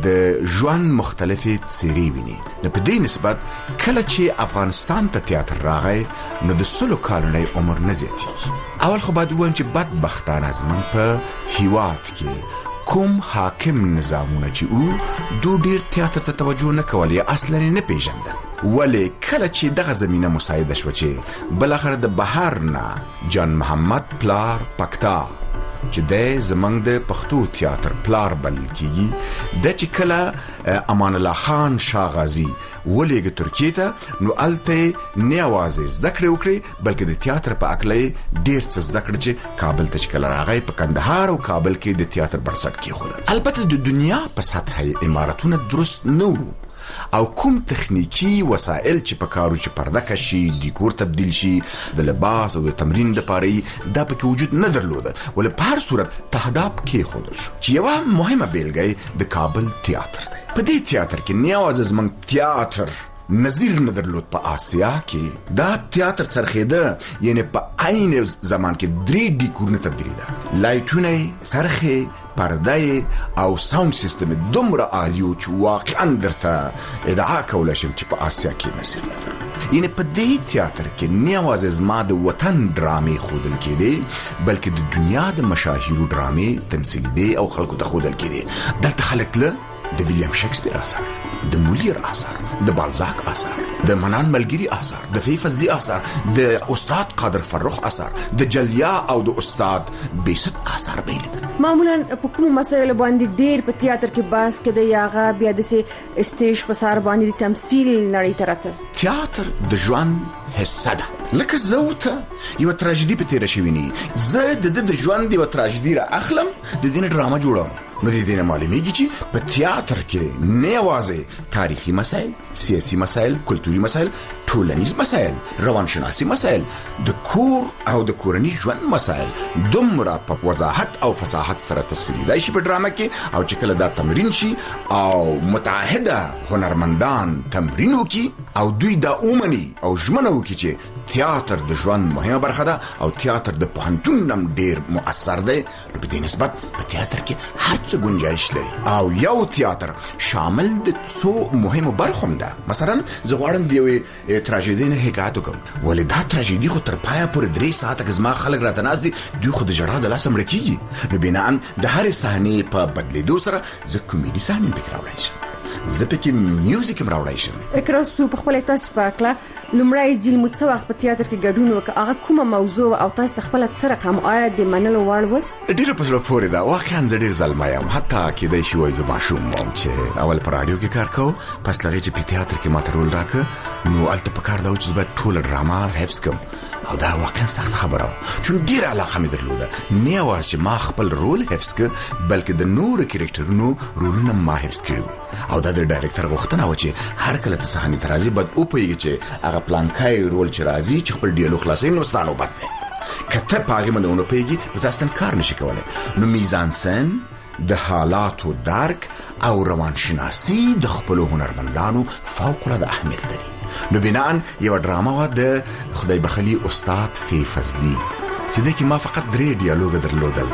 د ژوند مختلفې څیرې ویني. نو په دې نسبت کله چې افغانستان ته تیاتر راغی نو د سلو کالونی عمر نه زیاتېږي. اول خو باید ووایم چې بدبختانه زموږ په هیواد کې کوم حاکم نظامونه چې او دو ډیر تیاتر ته توجه نه کول یا اصلا نه پیژندل، ولی کله چې دغه زمینه مساعده شو چې بلاخره د بهر نه جان محمد پلار پکتا چې د زمنګ د پښتو تیاتر پلار بل کیږي د چې کله امان الله خان شاه غازی ولېګ ترکیه ته نو الته نیوازې زده وکړي، بلکې د تیاتر په اکلې ډیر څه زده کړ چې کابل ته چې کله راغی په کندهار او کابل کې د تیاتر بنسټ کېښود. البته د دنیا په سطح اماراتونه درست نه او کوم تخنیکی وسایل چې په کارو چې پرده کشي، ډیکور تبدیل شي، د لباس او د تمرین د پاره دا پکې وجود نه درلود، ولې په هر صورت تهداب کې خودل شو چې یو مهمه بیلګه د کابل تیاتر دی. په دې تیاتر کې نیاز زمنګ تیاتر نظیر نه درلود. په آسیا کې دا تیاتر څرخیده، یعنی په عین زمان کې درې ډیکورونه تبدیلیده، لایټونه، څرخه، پرده او ساوند سیستم دومره عالیو چې واقعا درته ادعا کولی شم چې په آسیا کې نظیر نه درلود. یعنی په دې تیاتر کې نه یوازې زما د وطن ډرامې ښودل کېدې، بلکې د دنیا د مشاهیرو ډرامې تمثیلېدې او خلکو ته ښودل کېدې. دلته خلک له د ویلیام شکسپیر اثر، د مولیر اثر، د بالزاک اثر، د منان ملګری اثر، د فی فضلی اثر، د استاد قادر فرخ اثر، د جلیا او د استاد بیست اثر بیلیدل. معمولا په کوم مسایلو باندې ډیر په تیاتر کې باس کې د یاغه بیا د سټیج په سر باندې تمثيل نړۍ ترته. تیاتر د ژوند حصہ ده، لکه زوته یو تراژیدي په تیر شویني، زه د د ژوند یو تراژیدي را اخلم، د دې ډرامه جوړم. نو د دې نه معلومیږي چې په تیاتر کې نه یوازې تاریخي مسایل، سیاسي مسایل، کلتوري مسایل، ټولنیز مسایل، روانشناسي مسایل، د کور او د کورنۍ ژوند مسایل دومره په وضاحت او فصاحت سره تصویریدای شي په ډرامه کې، او چې کله دا تمرین شي او متعهده هنرمندان تمرین وکړي او دوی دا اومني او ژمنه وکړي چې تیاتر د ژوند مهمه برخه ده او تیاتر د پوهنتون نم ډیر مؤثر دی، نو په دې نسبت په تیاتر کې هر څه گنجائش لري او یو تیاتر شامل د څو مهمو برخو ده. مثلا زه غواړم د یوې تراژیدي نه حکایت وکړم، ولې دا تراژیدي خو تر پایه پورې درې ساعته زما خلک راته ناست دي، دوی خو د ژړا د لاسه مړه کېږي. نو بناً د هرې صحنې په بدلېدو سره زه کومیډي صحنې هم پکې راوړی شم، زه پکې میوزیک هم راوړی شم. اکرا سو په خپله تاسو په کله لومړی ځل مو څه وخت په تیاتر کې ګډون وکړ، هغه کومه موضوع او تاسو خپل څه رقم آیا د منلو وړ و؟ ډېر په زړه پورې ده، واقعا زه ډېر زلمی یم، حتی کېدای شي وایي زه ماشوم وم چې اول په راډیو کې کار کوم، پس له هغې چې په تیاتر کې ماته رول راکړه نو هلته په کار ده چې زه باید ټوله ډرامه حفظ کړم، او دا واقعا سخت خبره وه چون ډېره علاقه مې درلوده. نه یوازې چې ما خپل رول حفظ کړ، بلکې د نورو کرکټرونو رولونه ما حفظ کړي، او دا د ډایرکټر غوښتنه وه چې هر کله ته صحنې ته راځي باید وپوهېږي چې هغه پلانکی رول چې راځي چې خپل ډیالوګ خلاصوي نو ستا نوبت دی، که ته په هغې باندې ونه پوهېږي نو ته اصلا کار نشي کولی. نو میزانسن، د حالاتو درک او روانشناسي د خپلو هنرمندانو فوق العاده اهمیت لري. نو بناً یو ډرامه وه د خدای بخلي استاد فی فضلی چې د کې ما فقط درې ډیالوګ درلودل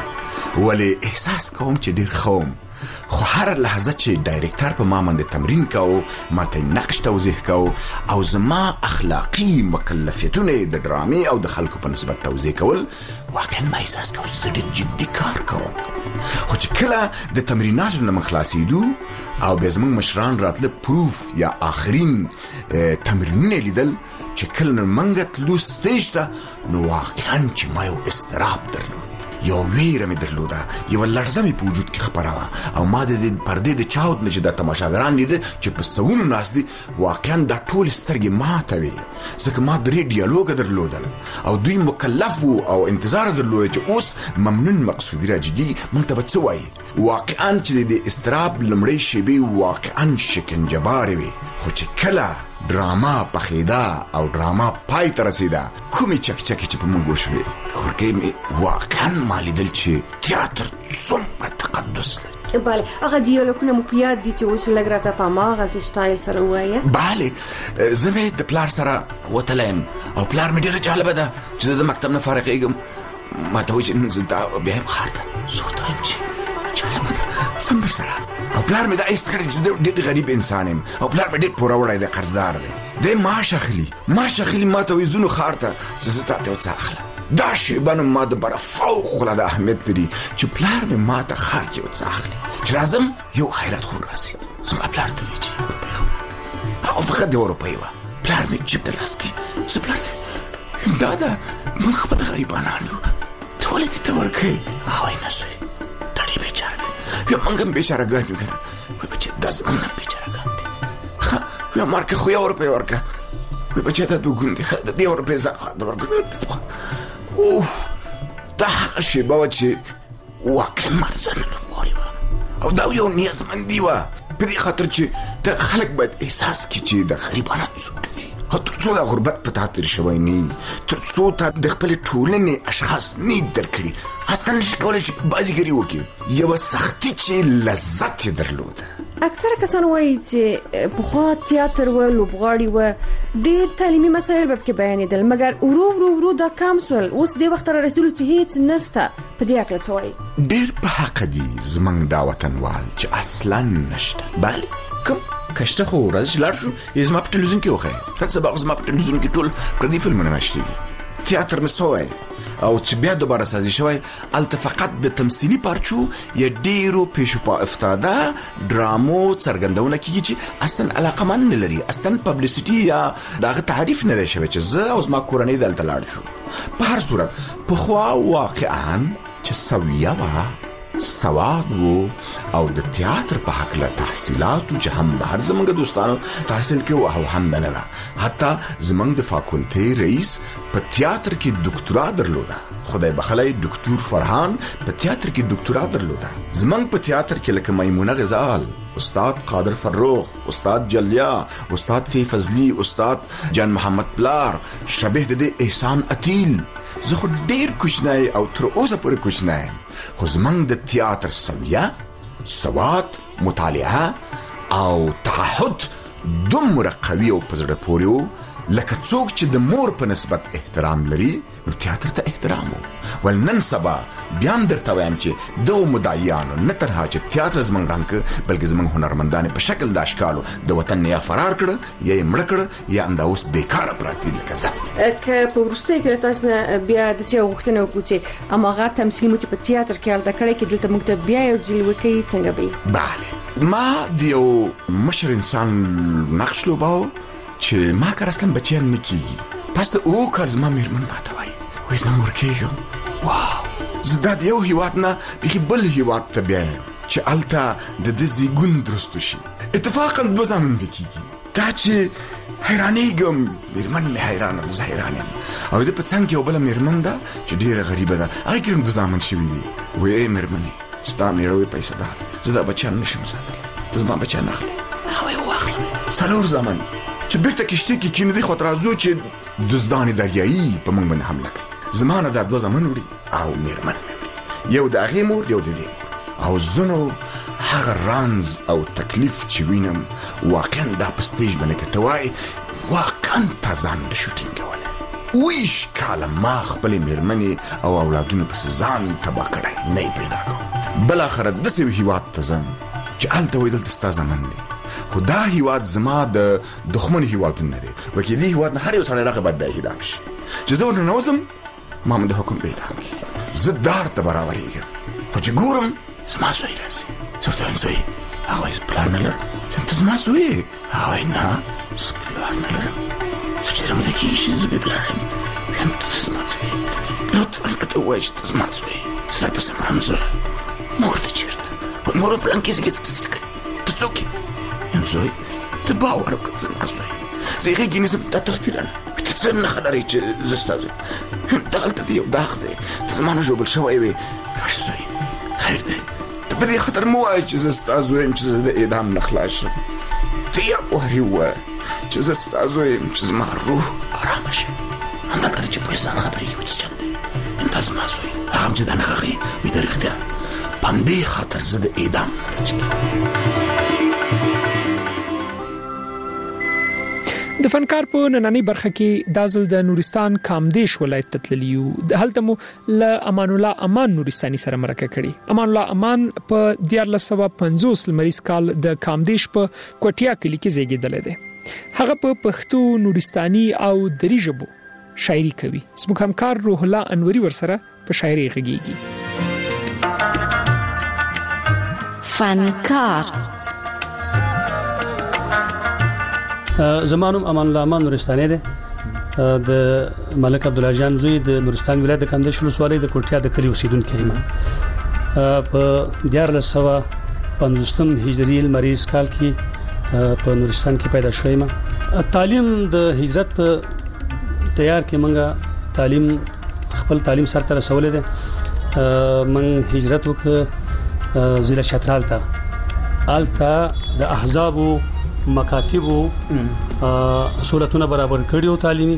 ولې احساس کوم چې ډیر خوم خو هر لحظه چې ډایرکټر په ما باندې تمرین کاو ما ته نقش توضیح کاو او زما اخلاقی مکلفیتونه د ډرامې او د خلکو په نسبت توضیح کول واقعا ما احساس کوم چې ډیر جدي کار کوم خو چې کله د تمریناتو نه خلاصېدو او بیا زموږ مشران راتله پروف یا آخرین تمرینونه لیدل چې کله موږ تلو سټیج ته نو واقعا چې ما یو اضطراب درلود یو ویره مې درلوده یو لړزه مې په وجود کې خپره وه او ما د پردې د چاود نه چې دا تماشاګران لیده چې په سوونو ناست دي واقعا دا ټولې سترګې ماته وې ځکه ما درې ډیالوګه درلودل او دوی مکلف وو او انتظار درلوده چې اوس ممنون مقصودي راجدي موږ ته به څه وایي واقعا چې د اضطراب لومړۍ شېبې واقعا شکنجهبارې وې خو چې کله ډراما پخېده او ډراما پای ته رسېده کومې چکچکې چې په موږ وشوې خورګۍ مې واقعا ما لیدل چې تیاتر څومره تقدس لري بله هغه دیالوګونه مو په یاد دي چې اوس لږ راته په هماغسې سټایل سره ووایه بله زه مې د پلار سره وتلی یم او پلار مې ډېره جالبه ده چې زه د مکتب نه فارغېږم ما ته وایي چې نن زه دا بیا یم ښار ته زه ورته وایم چې جالبه ده سم درسره او پلار مې دا ایس کړی چې زه ډېر غریب انسان یم او پلار مې ډېر پوره وړی دی قرضدار دی دی معاش اخلي معاش اخلي ما ته وایي ځو نو ښار ته چې زه تا ته یو څه اخلم دا شیبه نو ما دپاره فوق العاده اهمیت لري چې پلار مې ما ته ښار کې یو څه اخلي چې راځم یو خیرات خور راسي زما پلار ته وایي چې یو روپۍ خو او فقط د یو روپۍ وه پلار مې جیب ته لاس کوي زه پلار ته دا ده موږ خپل غریبانان یو ته ولې دې ته ورکوې هغه وایي نه زوی دا ډېر بیچاره دی بیا موږ هم بیچارهګان یو که نه وایي بچې دا زموږ نه هم بیچارهګان دي ښه بیا ما ورکړه خو یو روپۍ ورکړه وایي بچې دا دوګون دی ښه د یو روپۍ ځان خوا در ورکړه اوه دا هغه شېبه وه چې واقعا ما د ځان نه لوبوالې وه او دا یو نیازمندي وه په دې خاطر چې د خلک باید احساس کړي چې د غریبانان څوک دي تر څو دا غربت په تا تېر شوی نه تر څو تا د خپلې ټولنې اشخاص نه درکړي اصلا نشي کولی چې بازیګري وکړي یوه سختي چې لذت یې درلوده اکثره کسان وایي چې پخوا تیاتر و لوبغاړي و ډېر تعلیمي مسایل به پکې بیانېدل مګر ورو ورو ورو دا کم سول اوس دې وخت را رسېدلو چې هېڅ نسته په دې هکله څه وایي ډېر په حقه دي زموږ دا وطنوال چې اصلا نشته بله کوم کشته خو راځي چې لاړ شو یې زما په ټلویزیون کې وښیه نن سبا خو زما په ټلویزیون کې ټول پردي فلمونه نشتېږي تیاتر مې سوی او چې بیا دوباره سازي شوی هلته فقط د تمثیلي پارچو یا ډېرو پیشوپا افتاده ډرامو څرګندونه کېږي چې اصلا علاقمند نه لري اصلا پبلیسټي یا د هغه تعریف نه دی شوی چې زه او زما کورنۍ دلته لاړ شو په هر صورت پخوا واقعا چې سویه وه سواد وو او د تیاتر په هکله تحصیلاتو چې هم بهر زموږ دوستانو تحصیل کوي او هم دننه حتی زموږ د فاکولټۍ رئیس په تیاتر کې دکتورا درلوده خدای بخلی دکتور فرحان په تیاتر کې دکتورا درلوده زموږ په تیاتر کې لکه میمونه غزال استاد قادر فروخ استاد جلیا استاد فی فضلی استاد جان محمد پلار شبیه د دې احسان عتیل زه خو ډېر کوچنی او تر اوسه پورې کوچنی یم خو زموږ د تیاتر سویه سواد مطالعه او تعهد دومره قوي او په زړه پورې و لکه څوک چې د مور په نسبت احترام لري نو تیاتر ته احترام و ول نن سبا بیا هم درته وایم چې دغو مدعیانو نه تنها چې تیاتر زموږ ړنګ کړه بلکې زموږ هنرمندان په شکل د اشکالو د وطن نه یا فرار کړه یا یې مړه کړه یا همدا اوس بیکاره پراته دي لکه زه که په وروستیو کې له تاسو نه بیا داسې یوه غوښتنه وکړو چې هماغه تمثیل مو چې په تیاتر کې هلته کړی کې دلته موږ ته بیا یو ځل وکړي څنګه به وي بله ما د یو مشر انسان نقش لوباو چې ما کار اصلا بچیان نه کېږي پس د اوه کال زما مېرمن راته وایي وایي زه مور کېږم واو زه دا د یو هېواد نه بیخي بل هېواد ته بیا یم چې هلته د ده زیږون درستو شي اتفاقا دوه زامن به کېږي دا چې حیرانېږم مېرمن مې حیرانه ده زه حیران یم او د په څنګ کې یو بله مېرمن ده چې ډېره غریبه ده هغې کې هم دوه زامن شوي دي وایي ای مېرمنې ستا مېړه وایي پیسه دار زه دا بچیان نشم ساتلی ته زما بچیان اخلي هغه وایي واخلم څلور زامن چې بیرته کشتۍ کې کینو دې خواته راځو چې دزدانې دریایي په موږ باندې حمله کوي زما نه دا دوه زامن وړي او مېرمن مې وړي یو د هغې مور یو د دې مور او زه نو هغه رنز او تکلیف چې وینم واقعا دا په سټیج باندې که ته وایې واقعا تا ځان نشو ټینګولی ویش کاله ما خپل میرمنې او اولادونو پس ځان تبا کړی نه پیدا کوم. بل اخر داسې هیواد ته ځم چې هلته وای دلته ستا زمن دی، خو دا هیواد زما د دښمن هیوادونه دی. وکې دې هیواد نه هر یو سړی راغی باید دا اعدام شي. چې زه ورنه نوځم ما د حکم د اعدام کړي، زه دار ته برابرېږم. خو چې ګورم زما زوی راسي، زه ورته وایم زوی هغه وایي زه پلار نه لرم. ته زما زوی یې؟ هغه وایي نه زه پلار نه لرم. زه ډېره موده کېږي چې زه بې پلاره یم. وایم ته زما زوی یې، لطفا راته ووایه چې ته زما زوی یې، زه درپسې مرم. زه مور ته چېرته؟ وایي مور په پلان کې زه ته څه کوي، ته څوک یې؟ یم زوی ته باور وکړه زما زوی یې. زه یې غېږې نیسم دا تخفیرانه ته څه نه خبرې چې زه ستا زوی یم. دغلته دی یو داغ دی، ته زما نه ژوبل شوی وې. راشه زوی خیر دی، ته په دې خطر مه وایه چې زه ستا زوی یم چې زه د اعدام نه خلاص شم. ته یې وهرې ووایه چې زه ستا زوی یم چې زما روح ارامه شي. همدلته چې پولیسان خبرېږي وایي څه چل دی، دا زما زوی هغه هم چې دا نغغې وایي د رښتیا په همدې خاطر زه د اعدام نه بچ کېږم. د فنکار په نننۍ برخه کې د ځل د نورستان کامدیش ولایت ته تللی یو. د هلته مو له امان الله امان نورستاني سره مرکه کړې. امان الله امان په دیارلس سوه پنځوس لمریز کال د کامدیش په کوټیا کلي کې زیږېدلی دی. هغه په پښتو، نورستاني او دري ژبو شاعري کوي. زموږ همکار روح الله انوري ورسره په شاعري غږیږي. فنکار زمانم امان الله امان نورستاني دی، د ملک عبدالله جان زوی د نورستان ولایت د کامدیش ولسوالۍ د کوټیا د کلي اوسیدونکی یم. په دیارلس سوه پنځوسم هجري لمریز کال کې په نورستان کې پیدا شوم. تعلیم د هجرت په تیار کې منګه تعلیم خپل تعلیم سره تر رسولې ده. من هجرت وکړ ضلع چترال ته. الته د احزاب مکاتب سہولتونه برابر کړیو تعلیمي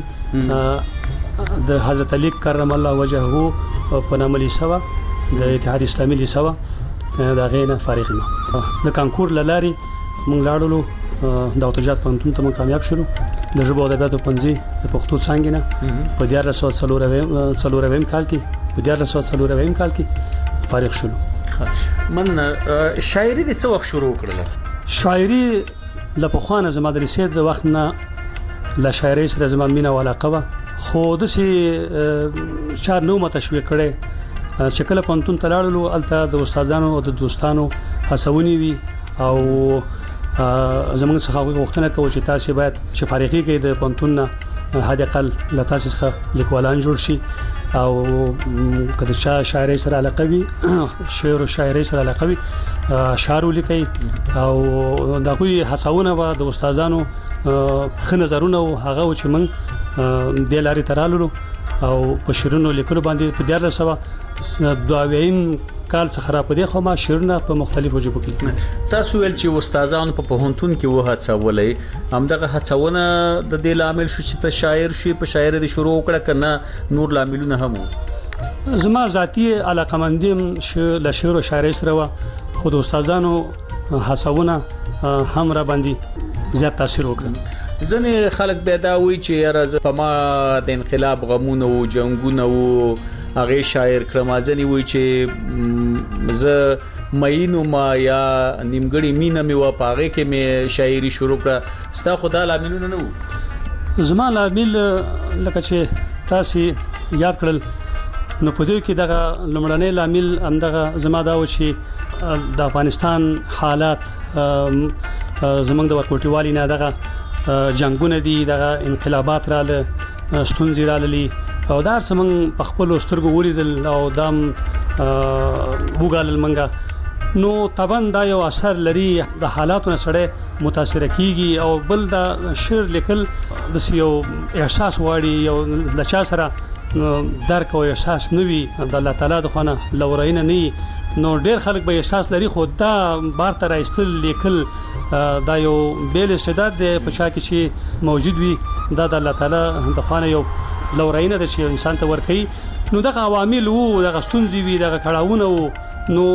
د حضرت علی کرم الله وجهه په نامه لیسوا د اتحاد اسلامي لیسوا دا غینه فارغ ما د کانکور لاري مونږ لاړو د اوتجات پنتون ته مونږ کامیاب شولو. د ژبو ادبیاتو پنځه د پښتو څنګه نه په دیارلس سوه څلور څلورویم کال کې په دیارلس سوه څلورویم کال کې فارغ شولو. من شاعري د څه وخت شروع کړله؟ شاعري لپخوانه زما د لیسې د وخت نه لا شاعري سره زما مینه او علاقه وه، خو داسې چار نو ما تشویق کړی چې کله پوهنتون ته لاړلو هلته د استادانو او د دوستانو هڅونې وي او زموږ څخه هغوی غوښتنه کوي چې تاسې باید چې فارغ کېږئ د پوهنتون نه حد اقل له تاسې څخه لیکوالان جوړ شي او که د چا شاعرۍ سره علاقه وي شعر او شاعرۍ سره علاقه وي اشعار ولیکئ او د هغوی هڅونه به د استادانو ښه نظرونه او هغه و چې موږ دې لارې ته راللو او په شعرونو لیکلو باندې په دیارلس سوه دوه اویایم کال څخه را په دې خوا ما شعرونه په مختلفو ژبو کې. تاسو ویل چې استادانو په پوهنتون کې وهڅولئ، همدغه هڅونه د دې لامل شو چې ته شاعر شې، په شاعرۍ دې شروع وکړه که نه نور لاملونه هم وو؟ زما ذاتي علاقمندي له شعر او شاعرۍ سره وه، خو د استادانو هڅونه هم را باندې زیات تاثیر وکړ. ځنې خلک بیا دا وایي چې یاره په ما د انقلاب غمونه و جنګونه و هغې شاعر کړم، ځنې وایي چې زه مین وم یا نیمګړې مینه مې وه په هغې کې مې شاعري شروع کړه. ستا خو دا لاملونه نه وو؟ زما لامل لکه چې تاسې یاد کړل نو په دې کې دغه لومړنی لامل همدغه زما دا و چې د افغانستان حالات زموږ د ورکوټي والي نه دغه جنگونه دي، دغه انقلابات رااله، ستونزې راللې او دا هر څه موږ په خپلو سترګو ولیدل او دا هم وګالل موږ. نو طبعا دا یو اثر لري، د حالاتو نه سړی متاثر کیږي او بل دا شعر لیکل د یو احساس واړي، یو د چا سره درک او احساس نوي د الله تعالی د خوانه لورینه نه، نو ډیر خلک به احساس لري، خو دا بار تر ایستل لیکل دا یو بیل استعداد دی په چا کې چې موجود وي، دا د الله تعالی د خوانه یو لورینه ده چې انسان ته ورکړي. نو دغه عوامل وو، دغه ستونزې وي، دغه کړهونه وو نو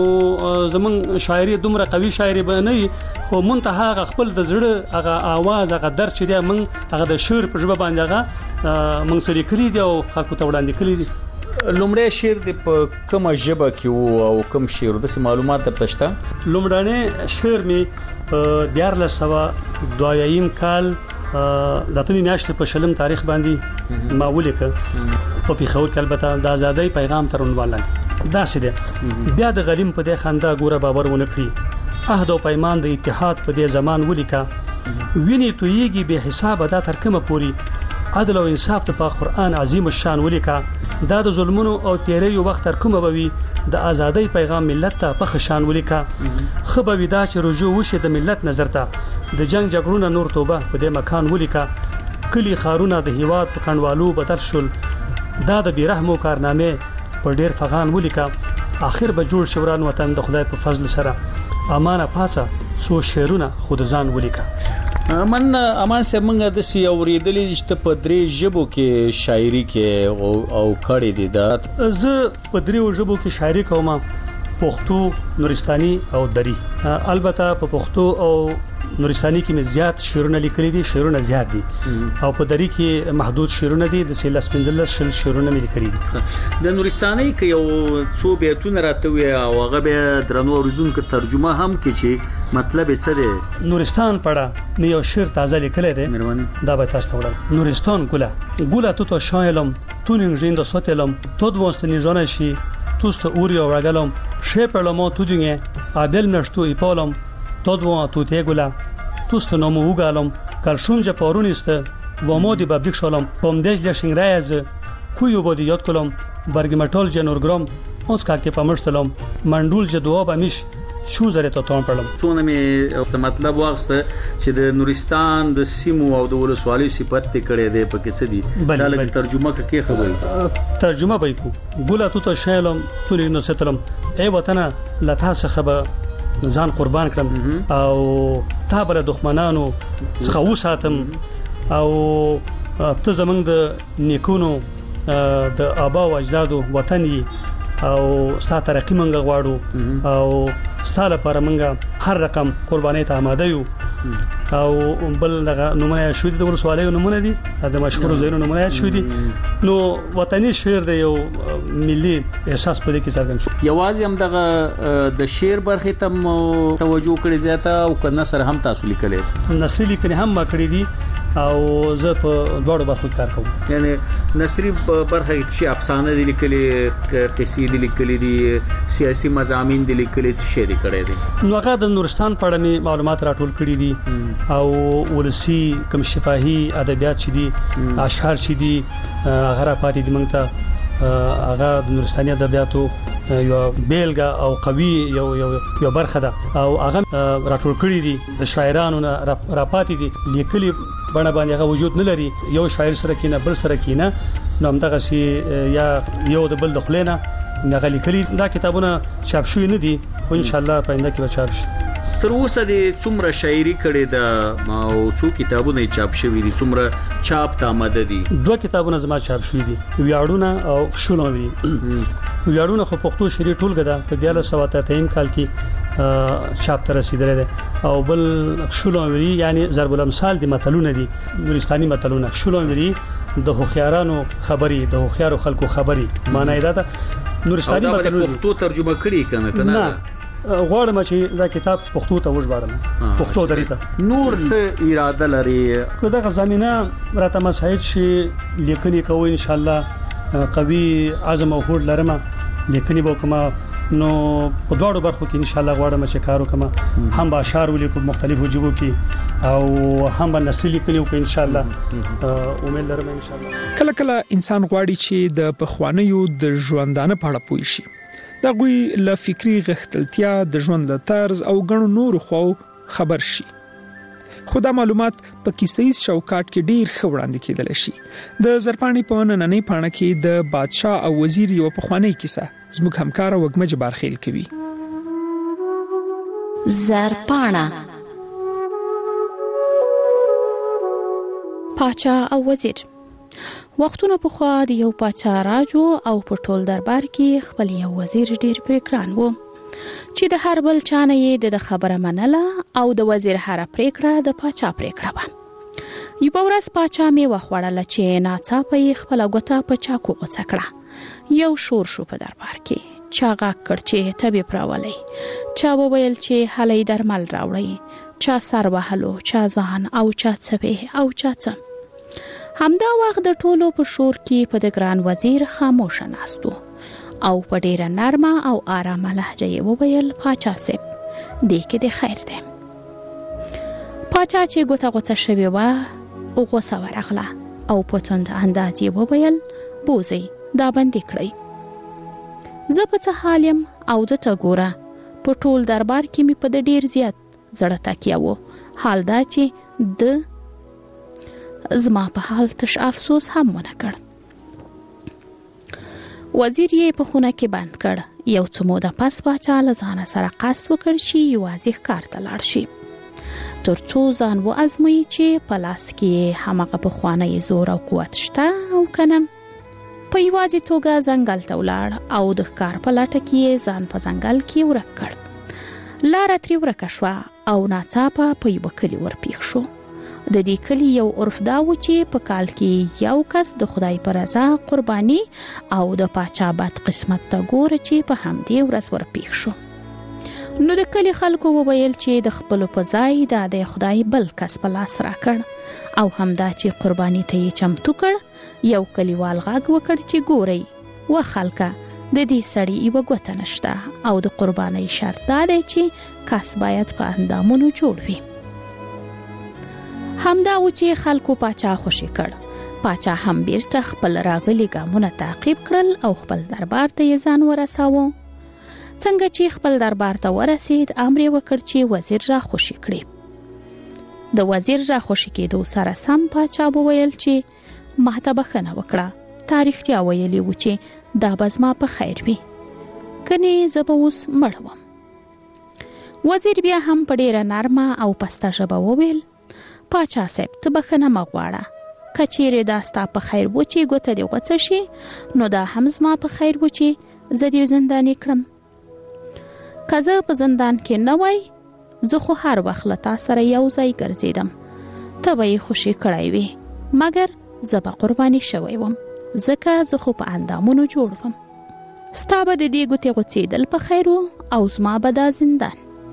زمون شاعري دومره قوي شاعري به نه خو منتها خپل د زړه هغه आवाज هغه درد چې دی من هغه د شعر په ژبه باندې هغه من سری کړی دی او خلکو ته وړاندې کړی دي. لومړی شعر د په کومه ژبه کې وو او کوم شعر د معلومات درته شته؟ لومړنی شعر می په دیارلس سوه دویم کال د اتمې میاشتې په شلم تاریخ باندې ما ولیکه په پیښور کې، البته د آزادۍ پیغام تر عنوان لاندې. دا څه دی بیا د غلیم په دې خندا ګوره باور ونه کړي، عهد او پیمان د اتحاد په دې زمان ولیکه، ویني تویږي به حساب دا تر کومه پوری، عدل او انصاف ته په قرآن عظیم الشان ولیکه، دا د ظلمونو او تیریو وخت تر کومه بوي، د آزادۍ پیغام ملت ته په خشان ولیکه، خبر ودا چې رجوع وشي د ملت نظر ته، د جنگ جګړو نور توبه په دې مکان ولیکه، کلی خارونه د هیواد په کڼوالو بدل شول، دا د بیرحمو کارنامې په ډیر فغان ولیکه، اخر به جوړ شوران وطن د خدای په فضل سره، امانه پاتہ سو شعرونه خود ځان ولیکه. من امان سه منګه د سی اوریدلې چې په درې ژبو کې شاعري کې او کړې دي. دا زه په درې ژبو کې شاعري کوم، پښتو، نورستاني او دري. البته په پښتو او نورستاني کې مې زیات شعرونه لیکلي دي، شعرونه زیات دي، او په دري کې محدود شعرونه دي، د سیلاس پنځلس شل شعرونه مې لیکلي دي. د نورستاني کې یو څو بیتونه راته وي او هغه به درنو اوریدونکو ترجمه هم کې چې مطلب څه دی. نورستان پړه مې یو شعر تازه لیکلی دی، دا به تاسو ته وړم. نورستان ګله ګله تو تو شایلم تو نینجیند سوتلم تو دوست نیجانشی توست اوریا وگلم شپلم تو دنیا ابل نشتو ایپالم تو دو تو تگولا توست نامو وگالم کلشونج پارونیست و ما دی بابدیک شالم پامدش لشین رایز کویو بادی یاد کلم برگمټال جنورګرام اوس کا کې پمشتلم منډول ج دعا بمیش شو زره ته تون پړم. څونه می مطلب واغسته چې د نورستان د سیمو او د ولسوالۍ صفات کړي دی په کې سدي دا لږ ترجمه کې خبري ترجمه به کو ګولا تو ته شایلم تو نو ستلم ای وطن لته څخه ځان قربان کړم او تا بل دښمنانو څخه وساتم او ته زمنګ د نیکونو د آبا او اجدادو وطني او ستاسو ترقی منګه غواړو او ستاسو لپاره منګه هر رقم قرباني ته آماده یو او بل دغه نمونه شو دي د ولسوالۍ نمونه دي د مشهور زینو نمونه شو دي نو وطني شعر دی یو ملي احساس په دې کې څرګند شو. یوازې هم دغه د شعر برخه ته توجه کړی زیاته او کنه سره هم تاسو لیکلې نثري لیکنې هم ما کړې دي او زه په دوړو برخو کار کوم. یعنی نثري برخه چې افسانه دي لیکلې، قصې دي لیکلې دي، سیاسي مضامین دي لیکلې، شعر کړي دي. نو هغه د نورستان په اړه می معلومات راټول کړي دي او ولسی کوم شفاهي ادبیات چې دي اشعار چې دي هغه را پاتې دي موږ ته هغه د نورستاني ادبیاتو یو بیلګه او قوي یو یو یو برخه ده او هغه راټول کړي دي د شاعرانو را پاتې دي لیکلي بڼه باندې هغه وجود نه لري. یو شاعر سره کینه بل سره کینه نو همدغه شی یا یو د بل د خلینا نه لیکلي دا کتابونه چاپ شوي نه دي او ان شاء الله پاینده کې به چاپ شي. تر اوسه د څومره شاعري کړې ده او څو کتابونه چاپ شوي دي، څومره چاپ ته آماده دي؟ دوه کتابونه زما چاپ شوي دي، ویاړونه او شولوي. ویاړونه خو پښتو شعري ټولګه ده په دیارلس سوه اتم کال کې چاپ ته رسیدلې ده او بل شولوي یعنی ضرب الامثال دي متلونه دي، نورستاني متلونه. شولوي د هوښیارانو خبري، د هوښیارو خلکو خبري معنی دا ده. نورستاني متلونه پښتو ترجمه کړي کنه کنه غواړم چې دا کتاب پښتو ته وژباړم، پښتو دریته. نور څه اراده لري که دا زمينه راته مساعد شي لیکنې کوي ان شاء الله قوي عزم او هوډ لرم لیکنې به کوم نو په دوړو برخو کې ان شاء الله غواړم چې کار وکم، هم به اشعار ولیکم مختلفو ژبو کې او هم به نثري لیکنې وکړم ان شاء الله. امید لرم ان شاء الله. کله کله انسان غواړي چې د پخوانیو د ژوندانه په اړه پوه شي، دا غوي ل فکری غختلتیا د ژوند له طرز او غنو نور خو خبر شي. خدا معلومات په کیسې شوکات کې ډیر خوړاندې کېدل شي. د زرپانی په نننې پاڼه کې د بادشاه او وزیر یو پخوانی کیسه زموږ همکار وګمه جبار خیل کوي. زرپانه پاچا او وزیر. وختونه په خوا د یو پاچا راجو او په ټول دربار کې خپل یو وزیر ډیر پرکران وو. چې د هر بل چانه یې د خبره منله او د وزیر هر پریکړه د پاچا پریکړه وه. یو ورځ پاچا می وخوړله چې ناڅاپه یې خپل غوټه په چاکو غوڅه کړه. یو شور شو په دربار کې. چا غاک کړ چې تبي پراولي، چا وویل چې هلي درمل راوړي، چا سر وهلو، چا ځان او چا څه او چا څه. همدا وخت د ټولو په شور کې په د ګران وزیر خاموش ناستو او په ډیره نرمه او آرامه لهجه یې وویل پاچا صاحب دې کې د خیر دی. پاچا چې ګوته غوڅه شوی و او غوسه ورغله او په تند انداز یې وویل بوزي دا باندې کړئ. زه په څه حال یم او د ته ګوره په ټول دربار کې می په د ډیر زیات زړه تکیه و. حال دا چې د زما په حال تش افسوس هم ونه کړ. وزیر یې په خونه کې بند کړ. یو څه موده پس پاچا له ځانه سره قصد وکړ چې یوازې ښکار ته لاړ شي تر څو ځان وازموي چې په لاس کې همغه پخوانی زور او قوت شته او کنه. په یوازې توګه ځنګل ته ولاړ او د ښکار په لټه کې ځان په ځنګل کې ورک کړ. لاره ترې ورکه شوه او ناڅاپه په یوه کلي ورپېښ شو. د دې کلي یو عرف دا و چې په کال کې یو کس د خدای په رضا قرباني او د پاچا بد قسمت ته ګوره چې په همدې ورځ ورپېښ شو. نو د کلي خلکو وویل چې د خپلو په ځای دا د خدای بل کس په لاس راکړ او همدا چې قرباني ته یې چمتو کړ. یو کلیوال غاګ وکړ چې ګورئ و خلکه د دې سړي یوه ګوته نشته او د قربانۍ شرط دا دی چې کس باید په اندامونو جوړ وي. همدا و چې خلکو پاچا خوشي کړ. پاچا هم بیرته خپل راغلي ګامونه تعقیب کړل او خپل دربار ته یې ځان ورساوه. څنګه چې خپل دربار ته ورسید امر یې وکړ چې وزیر را خوشي کړي. د وزیر را خوشي کېدو سره سم پاچا وویل چې ما ته بخښنه وکړه. تا رښتیا ویلي و چې دا به زما په خیر وي، کنې زه به اوس مړ وم. وزیر بیا هم په ډیره نرمه او پسته ژبه وویل پاچا صاحب ته بخښنه مه غواړه. که چیرې دا ستا په خیر و چې ګوته دې غوڅه شي نو دا هم زما په خیر و چې زه دې زنداني کړم. که زه په زندان کې نه وای زه خو هر وخت له تا سره یو ځای ګرځېدم، ته به یې خوشي کړی وي، مګر زه به قرباني شوی وم ځکه زه خو په اندامونو جوړ وم. ستا به د دې ګوتې غوڅېدل په خیر و او زما به دا زندان.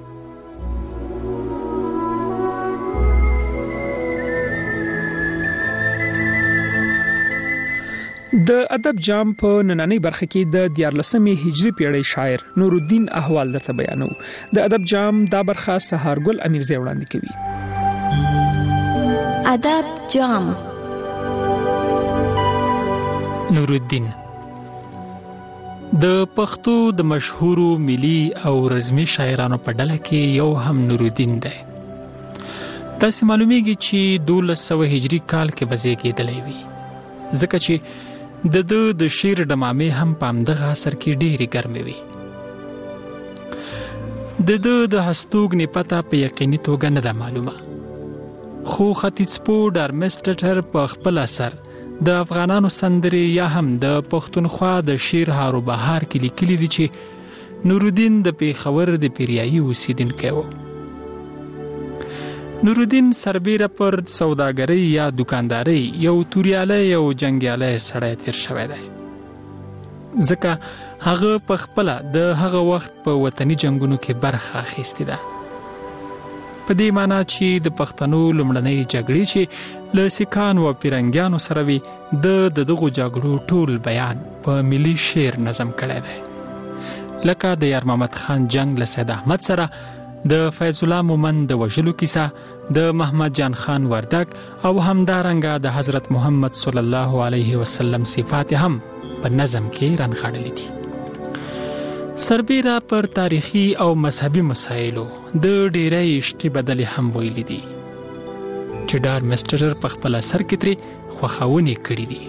د ادب جام په نننۍ برخه کې د دیارلسمې هجري پیړۍ شاعر نورالدین احوال درته بیانو. د ادب جام دا برخه سهارګل امیرزی وړاندې کوي. ادب جام. نورالدین د پښتو د مشهورو ملي او رزمي شاعرانو په ډله کې یو هم نورالدین دی. تاسو معلومیږي چې دولس سوه هجري کال کې بزیږیدلی وي ځکه چې د د د شعر ډمامې هم په همدغه عصر کې ډېرې ګرمې وي. د د د هستوګنې پته په یقیني توګه نه ده معلومه، خو ختیځپو ډارمسټر په خپل اثر د افغانانو سندرې یا هم د پښتونخوا د شعر هارو بهار کې لیکلي دي چې نورالدین د پیښور د پیریایي اوسیدونکی و. نورالدین سربیره پر سوداګرۍ یا دکاندارۍ یو توریالی او جنګیالی سړی تیر شوی دی ځکه هغه په خپله د هغه وخت په وطني جنګونو کې برخه اخیستې ده. په دې معنی چې د پښتنو لومړنۍ جګړې چې له سیکانو او پیرنګیانو سره وي د دغو جګړو ټول بیان په ملي شعر نظم کړی دی، لکه د یار محمد خان جنگ له سید احمد سره، د فیض الله مومند د وژلو کیسه، د محمد جان خان وردک او همدارنګه د حضرت محمد صلی الله علیه وسلم صفات هم په نظم کې رانغاړلي دي. سربیره پر تاریخي او مذهبي مسایلو د ډیرې اشتي بدلې هم ویلي دي چې ډارمسټر په خپل اثر کې ترې خوښونې کړې دي.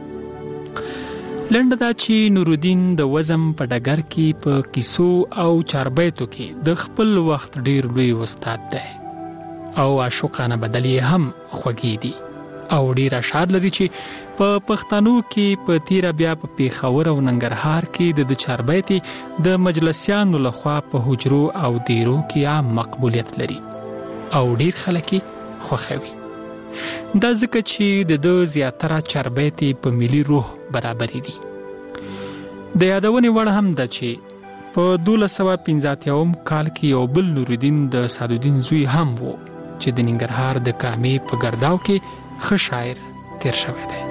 لنډه دا چې نورالدین د وزم په ډګر کې په کیسو او چاربیتو کې د خپل وخت ډیر لوی استاد دی او عاشقانه بدلې هم خوږې دي. او ډیر اشعار لري چې په پښتنو کې په تیره بیا په پیښور او ننګرهار کې د چاربیتي د مجلسیانو لخوا په حجرو او دیرو کې عام مقبولیت لري او ډیر خلک خوښوي. دا ځکه چې د د زیاتره چاربیتي په ملي روح برابرې دي. د یادونې وړ هم ده چې په دولس سوه پنځه اتیاوم کال کې یو بل نورالدین د سعدالدین زوی هم و چې د ننګرهار د کامې په ګرداو کې ښه شاعر تیر شوی دی.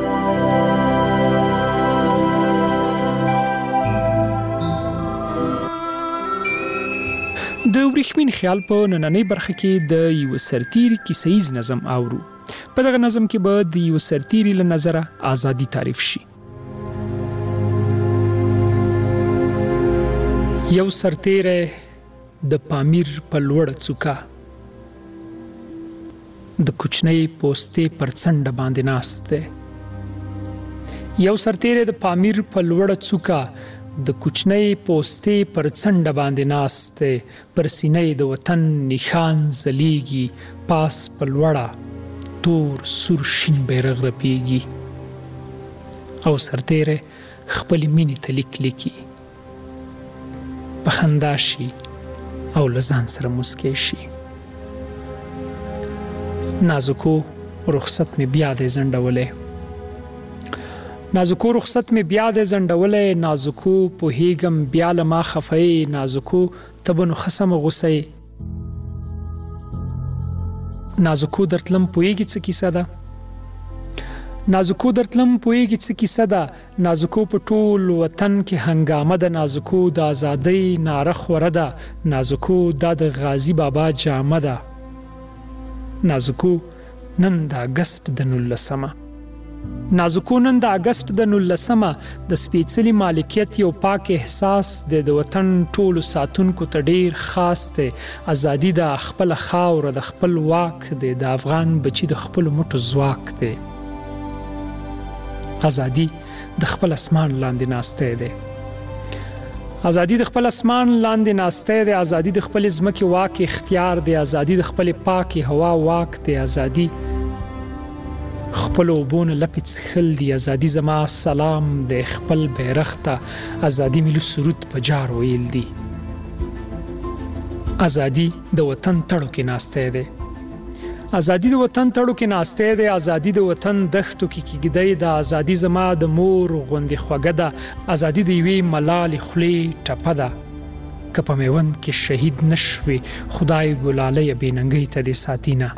د ورېښمین خیال په نننۍ برخه کې د یو سرتیري کیسه‌ایز نظم اورو. په دغه نظم کې به د یو سرتیري له نظره ازادي تعریف شي. یو سرتیری د پامیر په لوړه څوکه د کوچنۍ پوستې پر څنډه باندې ناست دی. یو سرتیری د پامیر په لوړه څوکه د کوچنۍ پوستې پر څنډه باندې ناست دی. پر سینې د وطن نښان ځلیږي، پاس په لوړه تور سور شین بیرغ رپیږي. او سرتیری خپلې مینې ته لیک لیکي، په خندا شي او له ځان سره موسکی شي. نازکو رخصت می بیا دی زنډولی، نازکو رخصت می بیا دی زنډولی. نازکو پوهیږم بیا له ما خفه یې، نازکو ته به نو ښه سمه غوسه یې. نازکو درتلم پوهیږي څه کیسه ده، نازکو درتلم پوهیږي څه کیسه ده. نازکو په ټول وطن کې هنګامه ده، نازکو د ازادۍ ناره خوره ده، نازکو دا د غازی بابا جامه ده. نازکو نن د اګست د نولسمه، نازکو نن د اګست د نولسمه د سپېڅلي مالکیت یو پاک احساس دی، د وطن ټولو ساتونکو ته ډیر خاص دی. ازادي د خپله خاوره د خپل واک دی، د افغان بچي د خپلو مټو ځواک دی. ازادي د خپل اسمان لاندې ناستی دی، ازادي د خپل اسمان لاندې ناستی دی. ازادي د خپل ځمکې واک اختیار دی، ازادي د خپل پاکې هوا واک دی. ازادي خپل اوبو نه لپې څښل دي، ازادي زما سلام دی خپل بیرغ ته، ازادي ملي سرود په جار ویل دي. ازادي د وطن تړو کې ناستی دی، ازادي د وطن تړو کې ناستی دی. ازادي د وطن دښتو کې کیږدی ده، ازادي زما د مور غوندې خوږه ده. ازادي د یوې ملالې خولې ټپه ده، که په میوند کې شهید نشوي خدای ګلالی بې ننګۍ ته دې ساتینه.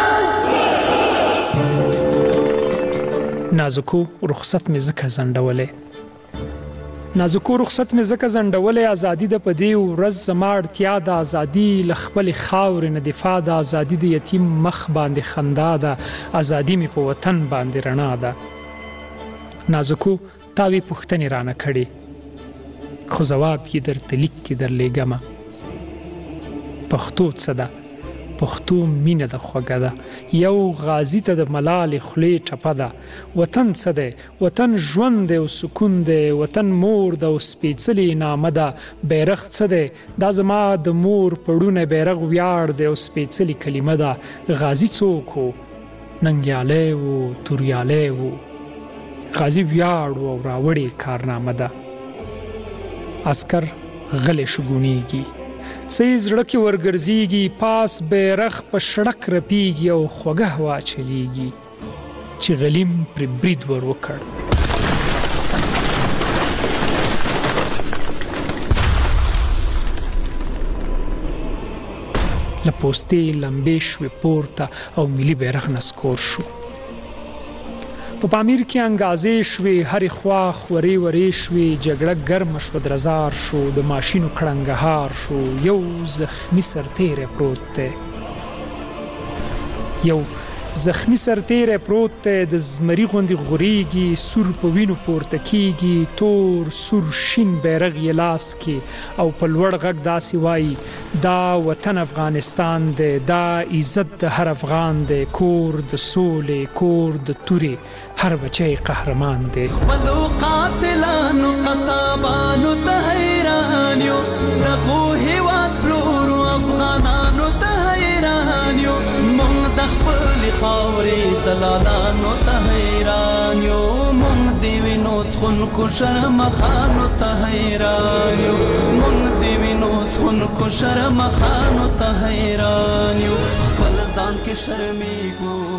نازکو رخصت مې ځکه زنډولی، نازکو رخصت مې ځکه زنډولی. ازادي د په دې ورځ زما اړتیا ده، ازادي له خپلې خاورې نه دفاع ده، ازادي د یتیم مخ باندې خندا ده، ازادي مې په وطن باندې رڼا ده. نازکو تا وی پوښتنې رانه کړې، خو ځواب یې درته لیک کې درلیږمه. پښتو څه ده؟ پښتو مینه ده خوږه ده، یو غازي ته د ملالې خولې ټپه ده. وطن څه دی؟ وطن ژوند دی او سکون دی، وطن مور ده او سپېڅلې نامه ده. بیرغ څه دی؟ دا زما د مور پړونی بیرغ ویاړ دی او سپېڅلې کلمه ده. غازي څوک و؟ ننګیالی و، توریالی و، غازي ویاړ و او راوړې کارنامه ده. عسکر غلی شګونیږي، څه یې زړه کې ورګرځېږي، پاس بیرغ په شړک رپیږي او خوږه هوا چلیږي، چې غلیم پرې برید ور وکړ. له پوستې لمبې شوې پورته او ملي بیرغ نسکور شو. په پامیر کې انګازې شوې، هرې خوا خورې ورې شوې، جګړه ګرمه شوه، درزار شو، د ماشینو کړنګهار شو. یو زخمی سرتیری پروت دی، یو زخمی سرتیری پروت دی، د زمري غوندې غوریږي، سور په وینو پورته کیږي، تور سور شین بیرغ یې لاس کې او په لوړ غږ داسې وایي، دا وطن افغانستان دی، دا عزت د هر افغان دی، کور د سولې، کور د تورې، هر بچی قهرمان دی. خپلو قاتلانو قصابانو ته حیران یو، دغو هیواد پلورو افغانانو ته حیران یو، مونږ د خپلې خاورې دلالانو ته حیران یو مونږ دی وینو څخونکو شرمخانو ته حیران یو مونږ دی وینو څخونکو شرمخانو ته حیران یو خپل ځان کې شرمېږو